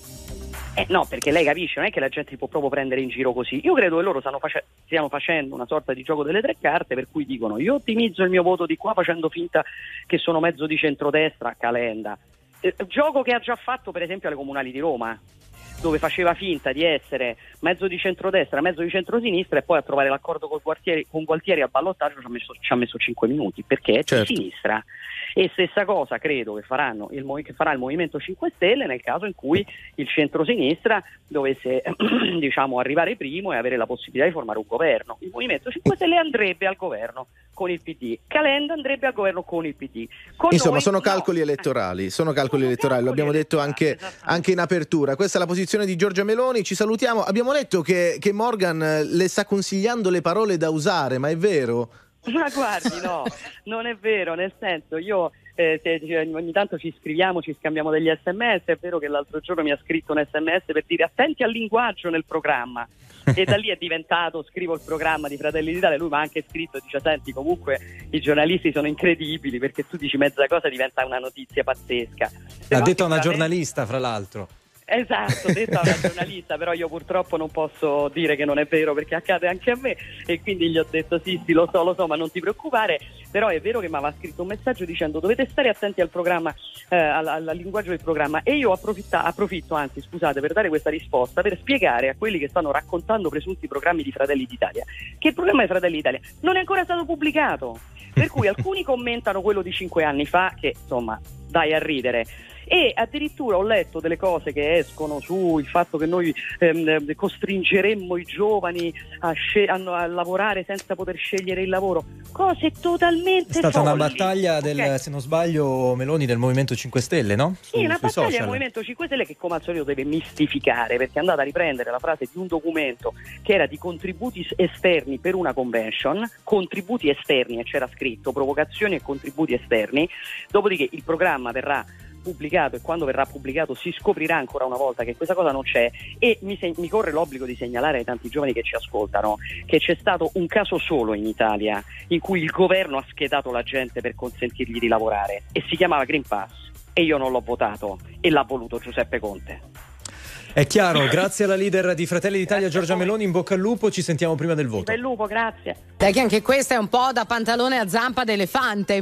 S10: No, perché lei capisce, non è che la gente si può proprio prendere in giro così. Io credo che loro stiano facendo una sorta di gioco delle tre carte, per cui dicono: io ottimizzo il mio voto di qua facendo finta che sono mezzo di centrodestra, Calenda. Gioco che ha già fatto per esempio alle comunali di Roma, dove faceva finta di essere mezzo di centrodestra, mezzo di centrosinistra, e poi a trovare l'accordo con Gualtieri al ballottaggio ci ha messo 5 minuti, perché è di sinistra. E stessa cosa credo che farà il Movimento 5 Stelle nel caso in cui il centrosinistra dovesse diciamo arrivare primo e avere la possibilità di formare un governo. Il Movimento 5 Stelle andrebbe al governo con il PD, Calenda andrebbe al governo con il PD.
S4: Insomma, sono calcoli elettorali, lo abbiamo detto anche in apertura. Questa è la posizione di Giorgia Meloni. Ci salutiamo. Abbiamo letto che Morgan le sta consigliando le parole da usare, ma è vero?
S10: Ma guardi, no, non è vero, nel senso io ogni tanto ci scriviamo, ci scambiamo degli sms. È vero che l'altro giorno mi ha scritto un sms per dire attenti al linguaggio nel programma, e da lì è diventato scrivo il programma di Fratelli d'Italia. Lui mi ha anche scritto e dice senti, comunque i giornalisti sono incredibili perché tu dici mezza cosa diventa una notizia pazzesca.
S3: L'ha detto a una giornalista, fra l'altro.
S10: Esatto, detto a una giornalista, però io purtroppo non posso dire che non è vero perché accade anche a me, e quindi gli ho detto sì, lo so, ma non ti preoccupare. Però è vero che mi aveva scritto un messaggio dicendo dovete stare attenti al programma, al linguaggio del programma, e io approfitto per dare questa risposta, per spiegare a quelli che stanno raccontando presunti programmi di Fratelli d'Italia che il programma di Fratelli d'Italia non è ancora stato pubblicato, per cui alcuni commentano quello di 5 anni fa, che insomma dai a ridere. E addirittura ho letto delle cose che escono sul fatto che noi costringeremmo i giovani a lavorare senza poter scegliere il lavoro, cose totalmente
S3: è stata
S10: folli.
S3: Una battaglia se non sbaglio, Meloni del Movimento 5 Stelle, no?
S10: Sì, una battaglia del Movimento 5 Stelle che come al solito deve mistificare, perché è andata a riprendere la frase di un documento che era di contributi esterni per una convention, contributi esterni, e c'era scritto provocazioni e contributi esterni. Dopodiché il programma verrà pubblicato, e quando verrà pubblicato si scoprirà ancora una volta che questa cosa non c'è. E mi corre l'obbligo di segnalare ai tanti giovani che ci ascoltano che c'è stato un caso solo in Italia in cui il governo ha schedato la gente per consentirgli di lavorare, e si chiamava Green Pass, e io non l'ho votato, e l'ha voluto Giuseppe Conte.
S3: È chiaro, grazie alla leader di Fratelli d'Italia Giorgia Meloni, in bocca al lupo, ci sentiamo prima del voto.
S10: Bel lupo, grazie.
S1: Dai, che anche questa è un po' da pantalone a zampa d'elefante.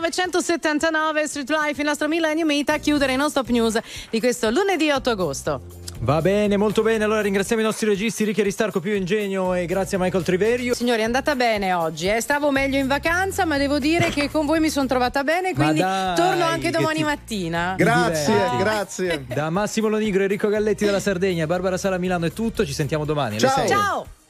S1: 1979, Street Life, il nostro Millennium Meet, a chiudere i non stop news di questo lunedì 8 agosto.
S3: Va bene, molto bene, allora ringraziamo i nostri registi Ricky Aristarco, Pio Ingegno, e grazie a Michael Triverio.
S1: Signori, è andata bene oggi, stavo meglio in vacanza, ma devo dire che con voi mi sono trovata bene, quindi torno anche domani mattina.
S4: Grazie.
S3: Da Massimo Lonigro, Enrico Galletti della Sardegna, Barbara Sala Milano è tutto, ci sentiamo domani alle 6.
S1: Ciao.